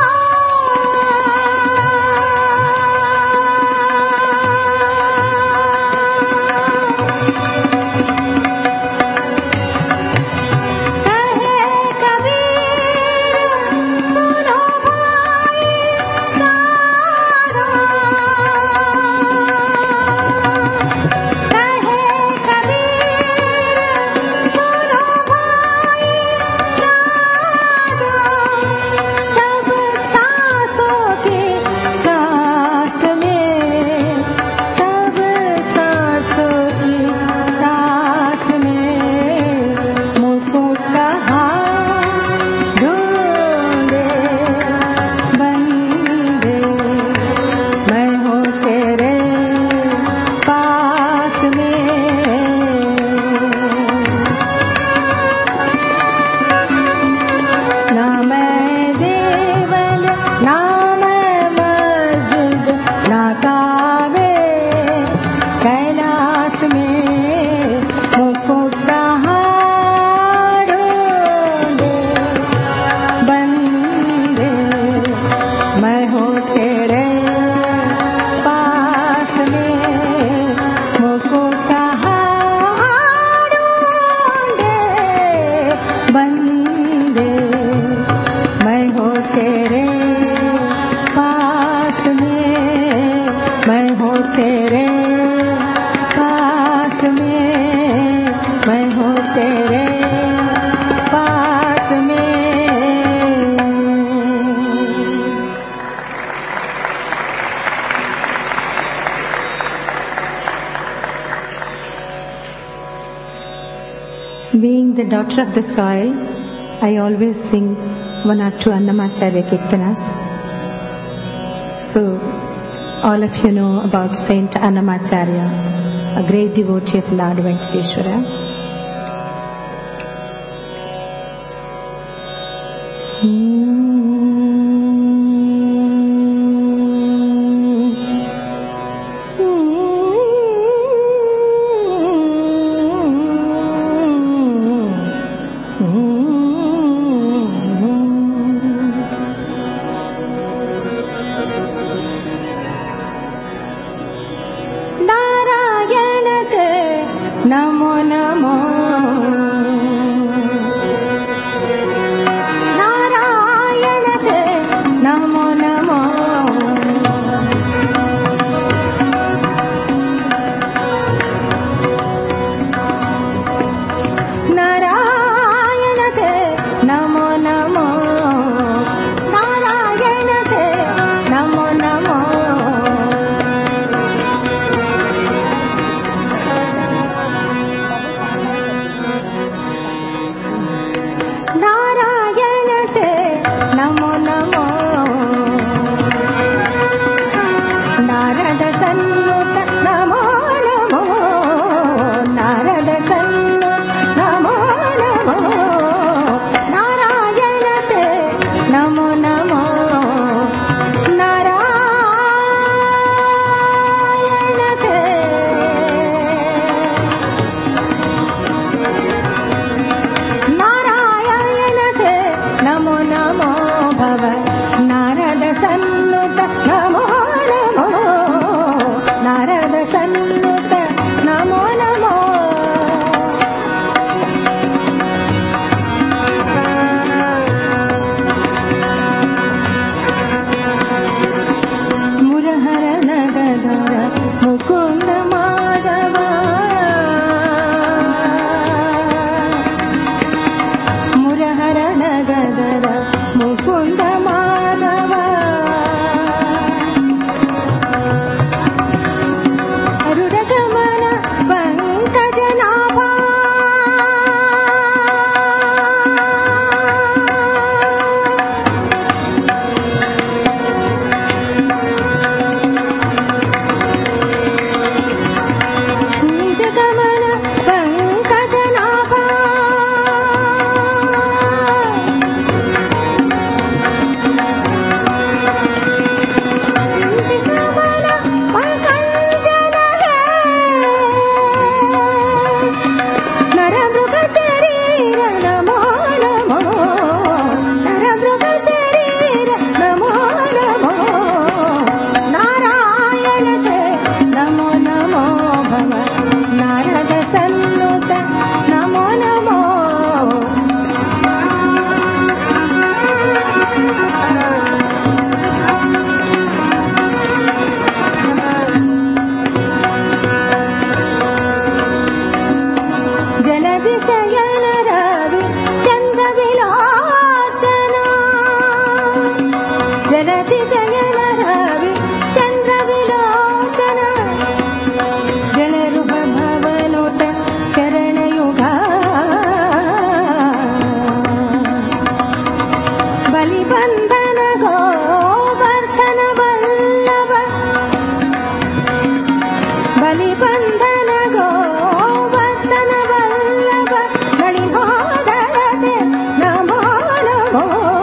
Being the daughter of the soil, I always sing one or two Annamacharya Kirtanas. So, all of you know about Saint Annamacharya, a great devotee of Lord Venkateshwara. Namo Namo Narayan జలతిశయన Ravi చంద్ర విలోచన జలతిశయన రవి చంద్ర విలోచన జలరుహ భవనుత చరణయుగ బలిబంధన గోవర్ధన వల్లభ బలిబంధన గోవర్ధన వల్లభ నళినాదయతే నమో నమో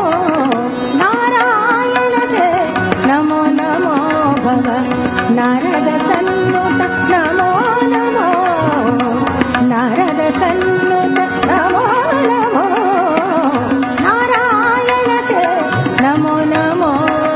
నారాయణతే నమో నమో భవ నారద సన్నుత నమో నమో నారద సన్నుత నమో నమో నారాయణతే నమో నమో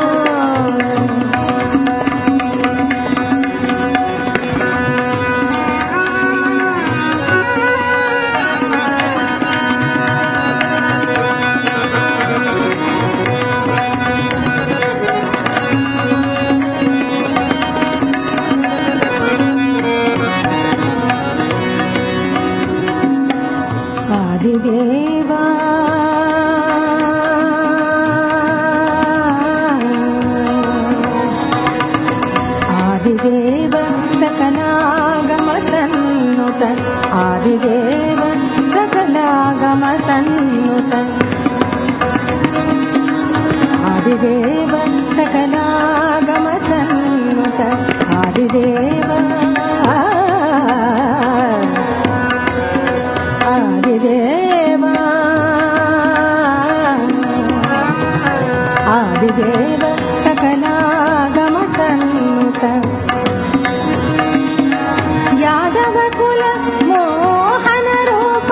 ఆదిదేవా ఆదిదేవ సకలాగమ సన్నుత ఆదిదేవ సకలాగమ సన్నుత ఆదిదేవ సకలాగమ సన్నుత ఆదిదేవ ఆదిదేవ ఆదిదేవ సకలాగమ సన్నుత యాదవ కుల మోహన రూప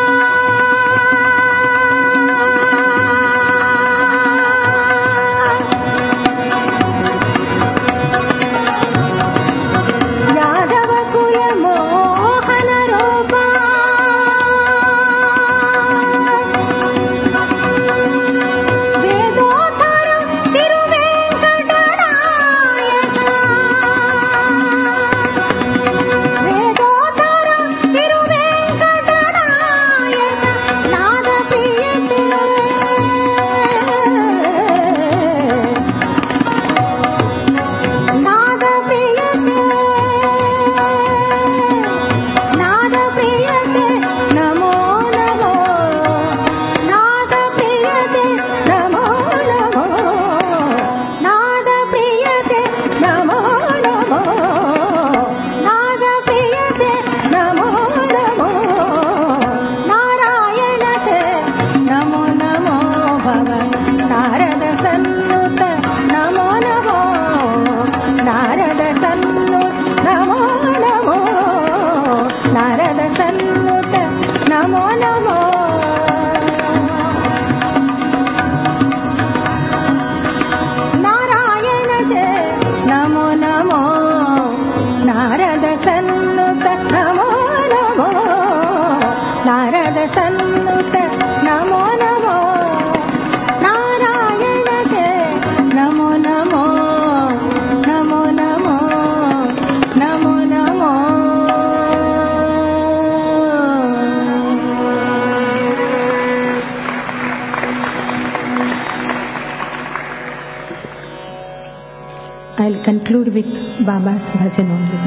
యాదవ కుల మోహన రూప వేదోధర తిరువేంకటనాయక వేదోధర తిరువేంకటనాయక నాద ప్రియతే నాద ప్రియతే నాద ప్రియతే నమో నమో నాద ప్రియతే నమో నమో నాద ప్రియతే నమో నమో నాద ప్రియతే నమో నమో నారాయణతే నమో నమో భవ నారద సన్నుత నమో నమో నారద సన్నుత నమో నమో నారద సన్నుత నమో నమో నారాయణతే నమో నమో నారద సన్నుత నమో నమో నారద సన్నుత నమో నమో నారాయణతే నమో నమో నమో నమో నమో నమో I'll conclude with Baba's bhajan only.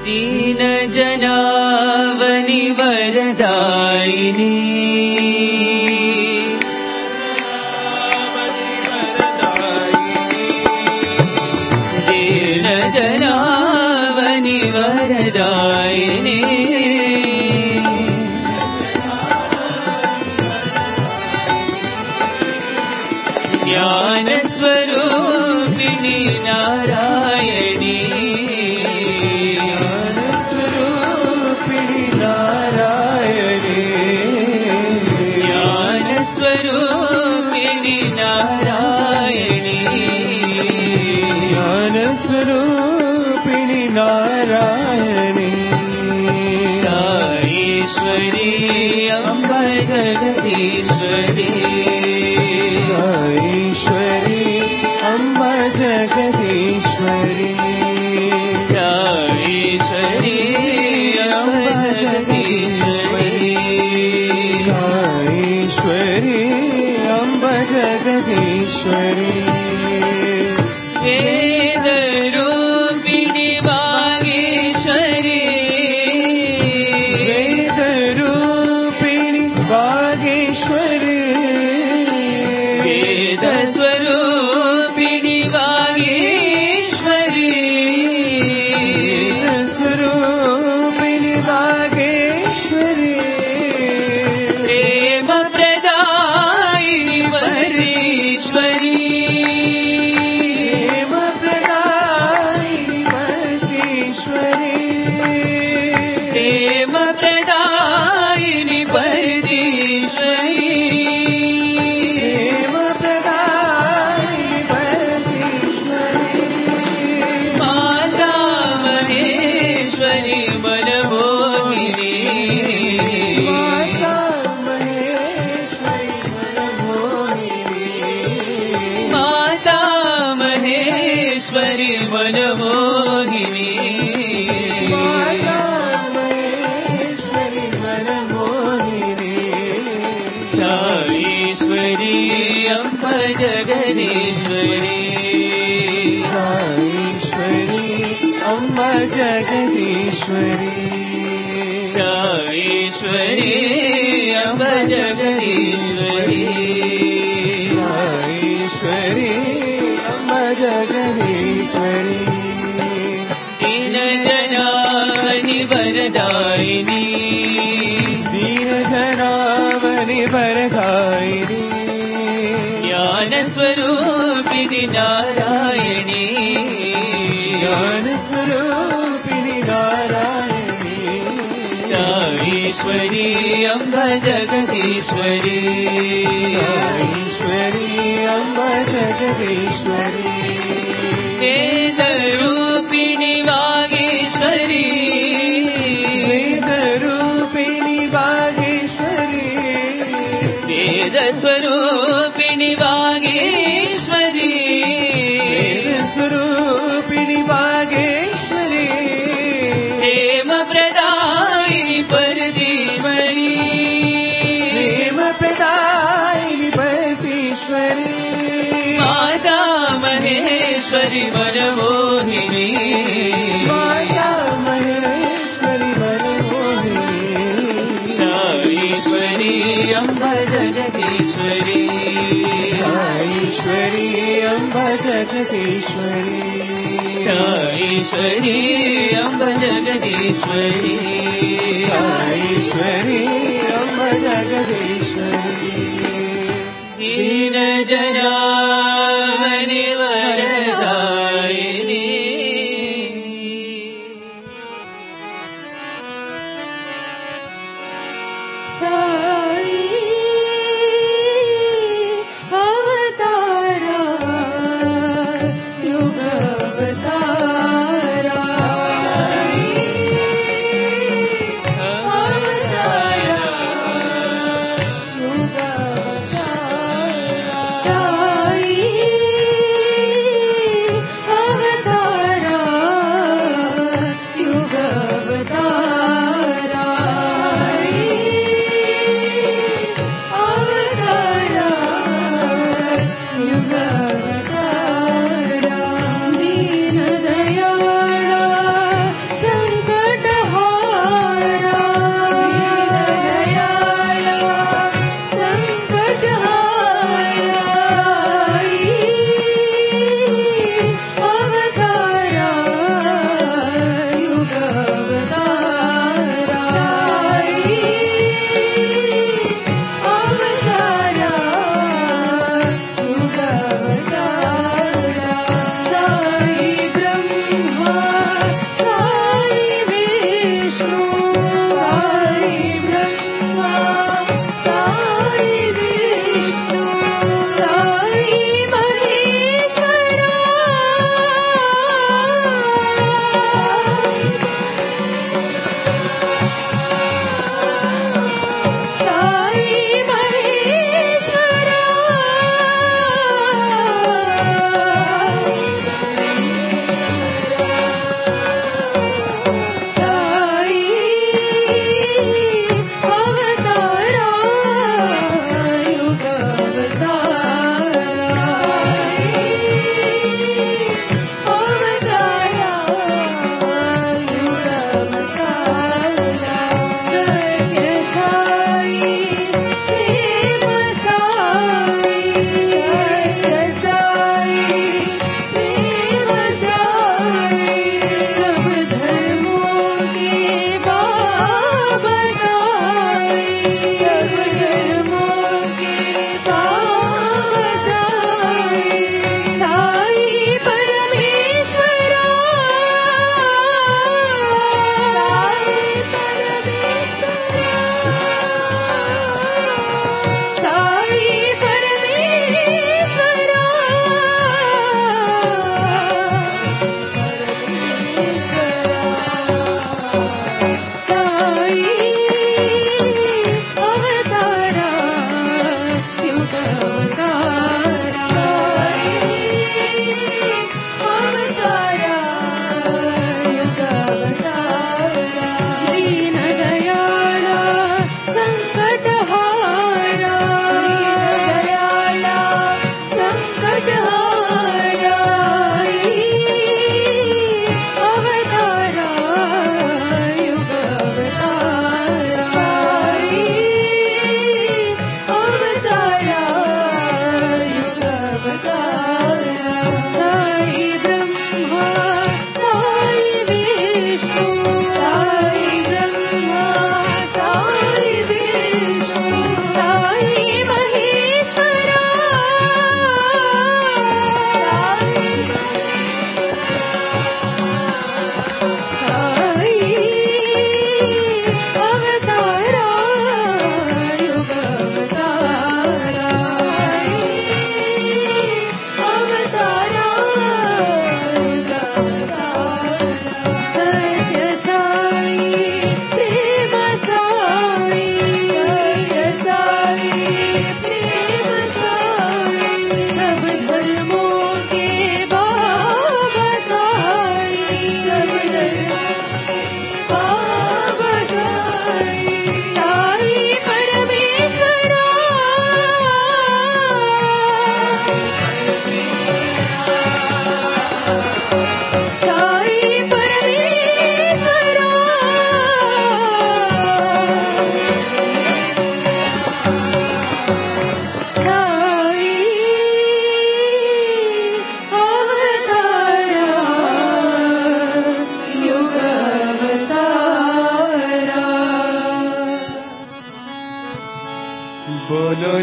दीन जनावनि वरदायिनी दीन जनावनि वरदायिनी ज्ञान स्वरूपिणी नारायणी स्वरूपिणी नारायणी ज्ञानस्वरूपिणी नारायणी साईश्वरी अम्ब जगदीश्वरी साईश्वरी अम्ब जगदीश्वरी साईश्वरी अम्ब जगदीश्वरी साईश्वरी अम्ब जगदीश्वरी वेदरूपिणी वागीश्वरी वेदरूपिणी वागीश्वरी वेदस्वरूपिणी वागीश्वरी वेदस्वरूपिणी वागीश्वरी प्रेम प्रदायिनी वरीश्वरी प्रदायिनी परदीश्वरी प्रदायिनी परदीश्वरी माता महेश्वरी मनमोहिनी माता महेश्वरी मनमोहिनी माता महेश्वरी मनमोहिनी अम्ब जगदीश्वरी साईश्वरी अम्ब जगदीश्वरी साईश्वरी अम्ब जगदीश्वरी साईश्वरी अम्ब जगदीश्वरी दीन जनावनि वरदायिनी दीन जनावनि वरदायिनी ज्ञानस्वरूपिणी नारायणी ज्ञानस्वरूपिणी नारायणी साईश्वरी अम्ब जगदीश्वरी साईश्वरी अम्ब जगदीश्वरी वेदरूपिणी वागीश्वरी वेदरूपिणी वागीश्वरी वेदस्वरूपिणी वागीश्वरी वेदस्वरूपिणी वागीश्वरी प्रेम प्रदायिनी परदीश्वरी प्रेम प्रदायिनी परदीश्वरी माता महेश्वरी मनमोहिनी माता महेश्वरी मनमोहिनी साईश्वरी अम्ब जगदीश्वरी साईश्वरी अम्ब जगदीश्वरी साईश्वरी अम्ब जगदीश्वरी साईश्वरी अम्ब जगदीश्वरी दीन जनावनि वरदायिनी साई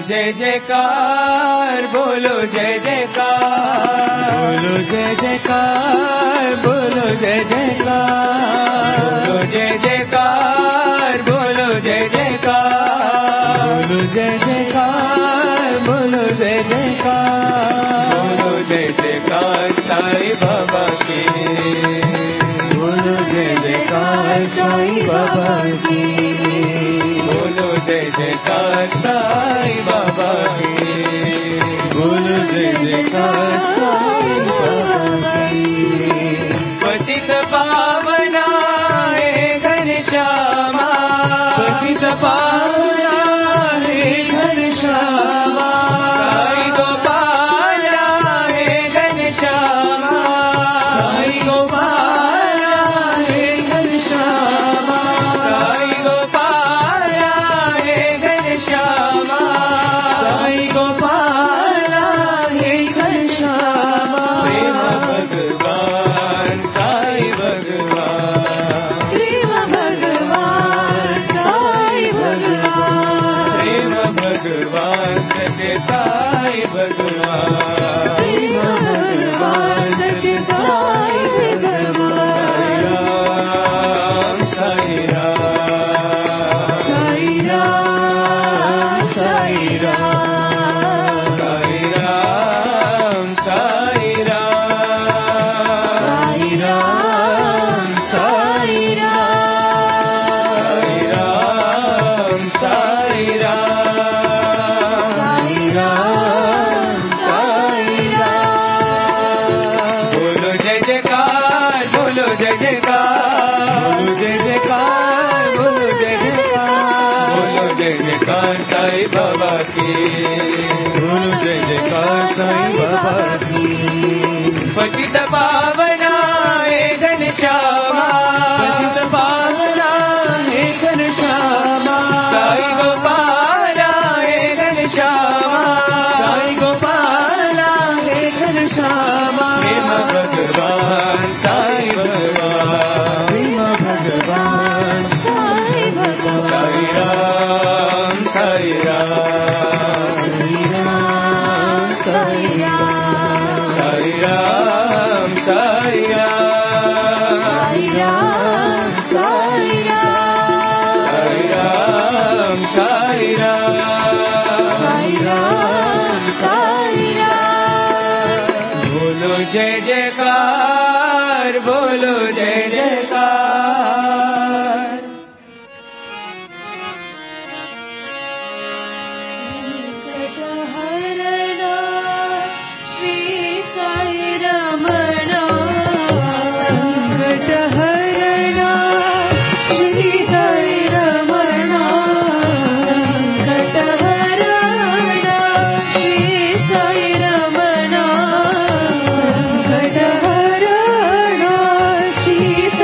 जय जयकार बोलो जय जयकार बोलो जय जयकार बोलो जय जयकार बोलो जय जयकार बोलो जय जयकार बोलो जय जयकार बोलो जय जयकार बोलो जय जयकार साईं बाबा की बोलो जय जयकार साईं बाबा की बोलो जय जयकार साईं बाबा की बोलो जय जयकार साईं बाबा की पतित पावना हे घनश्यामा पतित पावना हे घनश्यामा साई गोपाला हे घनश्यामा साई गोपाला हे घनश्यामा साई गोपाला हे घनश्यामा साई गोपाला हे घनश्यामा प्रेम भगवान साई भगवान प्रेम भगवान साई भगवान प्रेम भगवान सत्य साई भगवान प्रेम भगवान सत्य साई भगवान साई राम साई राम साई राम साई राम साई राम साई राम साई राम साई राम साई राम साई राम साई राम बोलो जय जयकार बोलो जय जयकार बोलो जय जयकार बोलो जय जयकार बोलो जय जयकार साईं बाबा की बोलो जय जयकार साईं बाबा की पतित पावना हे घनश्यामा पतित पावना हे घनश्यामा साई गोपाला हे घनश्यामा साई गोपाला हे घनश्यामा प्रेम भगवान साई भगवान प्रेम भगवान साई भगवान साई राम साई राम साई राम साई राम साई राम साई राम साई राम साई राम साई राम साई राम साई राम बोलो जय जयकार बोलो जय जयकार संकटहरणा श्री साई रमणा संकटहरणा श्री साई रमणा संकटहरणा श्री साई रमणा संकटहरणा श्री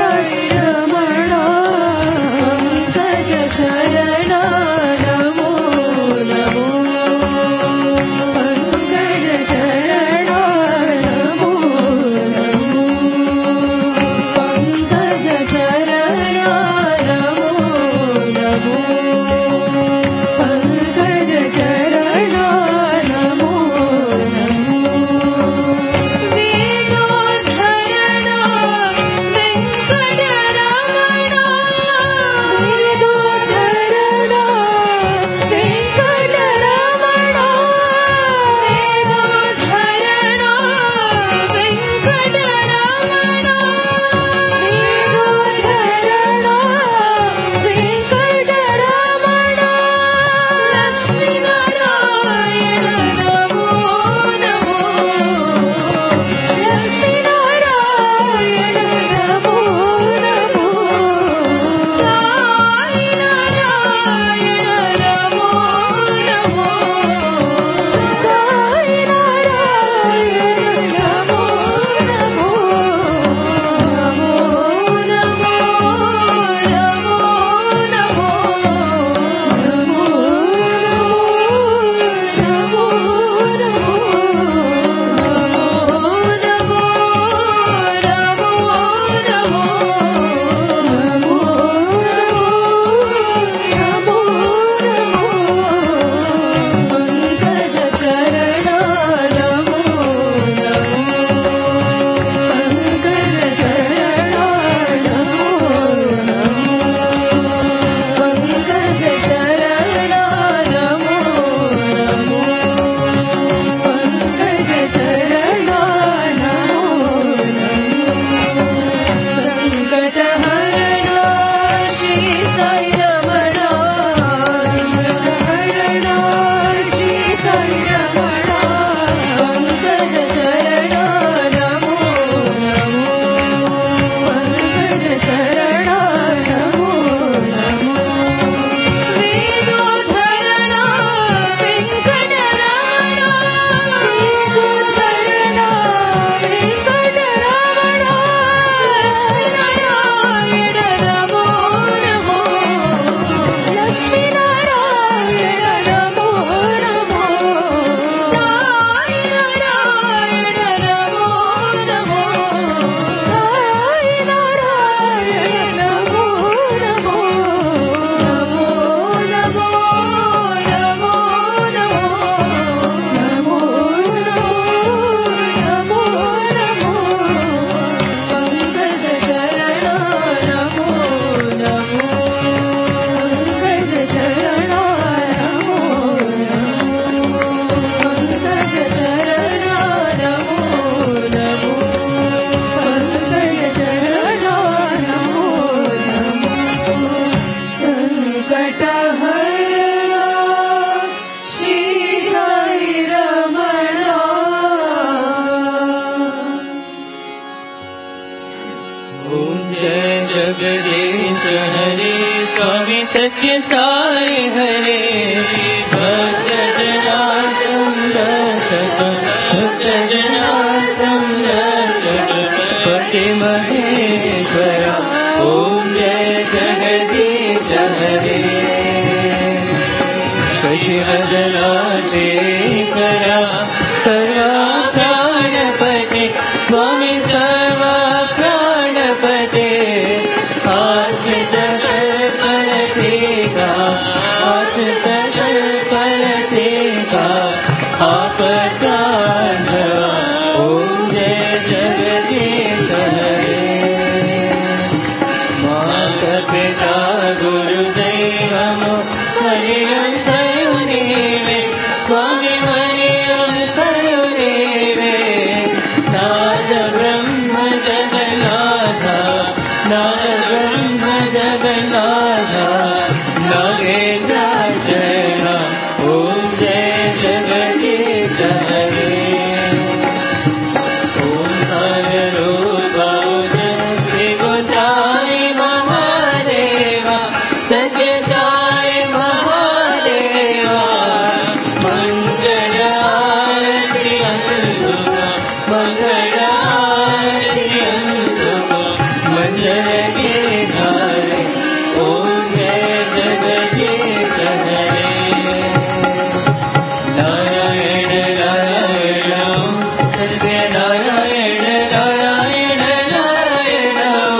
जगदीश हरे स्वामी सत्य साई हरे भक्त जना संरक्षक भक्त जना संरक्षक पति महेश्वर ओम जय जगदीश हरे शशिवदना शेखरा सर्वा प्राणपते स्वामी सर्वा प्राणपते आश्रित कल्पलतिका आश्रित कल्पलतिका आपदान्धवा ओम जय जगदीश हरे माता पिता गुरुदैवमो हरियं करुणीवे स्वामी हरियं करुणीवे नाद ब्रह्म जगन्नाथ नाद ब्रह्म जगन्नाथ नागेन्द्राशय ओम जय जगदीश हरे ओम हर रूपा श्री गोसाई महादेवा सत्य साई महादेवा मंगलारति अंतुका मंगलारति अंतुका मंगल के धारे ओम जय जगदीश हरे नारायण नारायण सत्य नारायण नारायण नारायण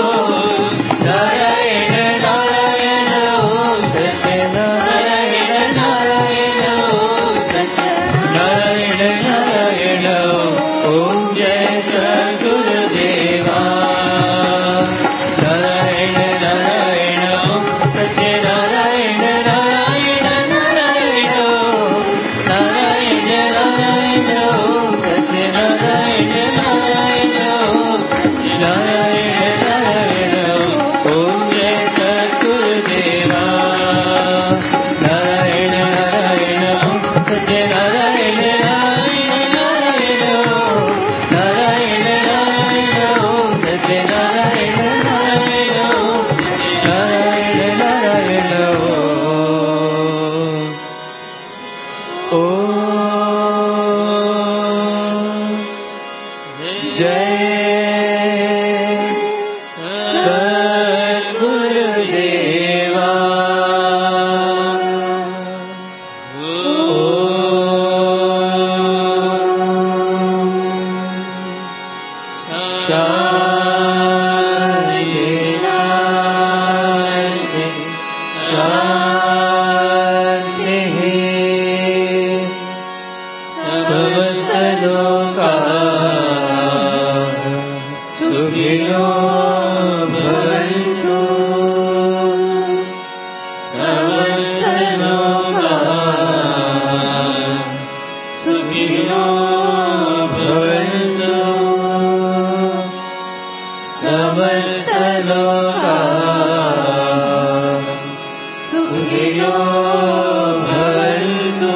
नारायण नारायण सत्य नारायण नारायण सत्य नारायण नारायण ओम जय सद्गुरुदेवा नारायण नारायण सत्य नारायण नारायण नारायण नारायण नारायण सत्य नारायण नारायण नारायण नारायण ओम जय सद्गुरुदेवा नारायण नारायण सत्य नारायण नारायण नारायण नारायण नारायण सत्य नारायण नारायण नारायण नारायण ओम जय सद्गुरुदेवा शांति शांति शांति समस्त लोका सुखिनो भवन्तु समस्त लोका सुखिनो भवन्तु समस्त लोका सुखिनो भवन्तु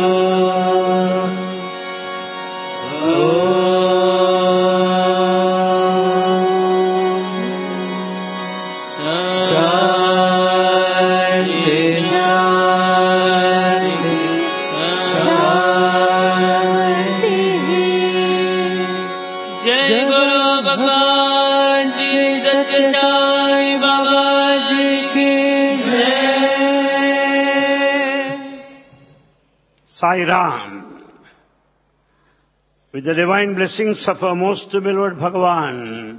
शांति शांति शांति जय गुरु भगवान श्री सत्यसाई बाबा जी की जय। Sai Ram, with the divine blessings of our most beloved Bhagavan,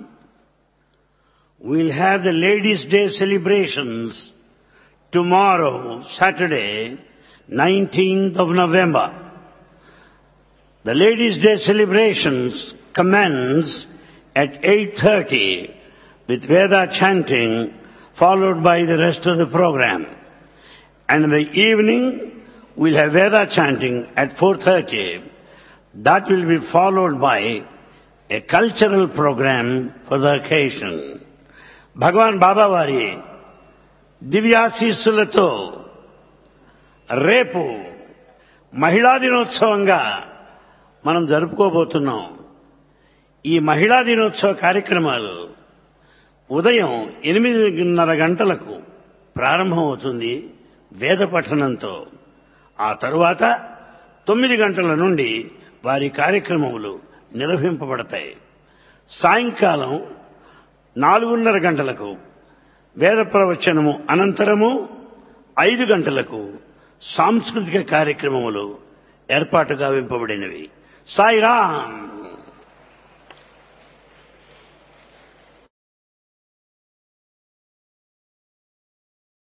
we'll have the Ladies' Day celebrations tomorrow, Saturday, 19th of November. The Ladies' Day celebrations commence at 8:30 with Veda chanting, followed by the rest of the program. And in the evening, we'll have Veda chanting at 4:30. That will be followed by a cultural program for the occasion. Bhagavan Baba Vari దివ్యాశీస్సులతో రేపు మహిళా దినోత్సవంగా మనం జరుపుకోబోతున్నాం. ఈ మహిళా దినోత్సవ కార్యక్రమాలు ఉదయం 8:30 గంటలకు ప్రారంభమవుతుంది వేద పఠనంతో. ఆ తరువాత 9 గంటల నుండి వారి కార్యక్రమములు నిర్వహింపబడతాయి. సాయంకాలం 4:30 గంటలకు వేద ప్రవచనము అనంతరము 5 గంటలకు సాంస్కృతిక కార్యక్రమములు ఏర్పాటుగా వింపబడినవి. సాయిరామ్.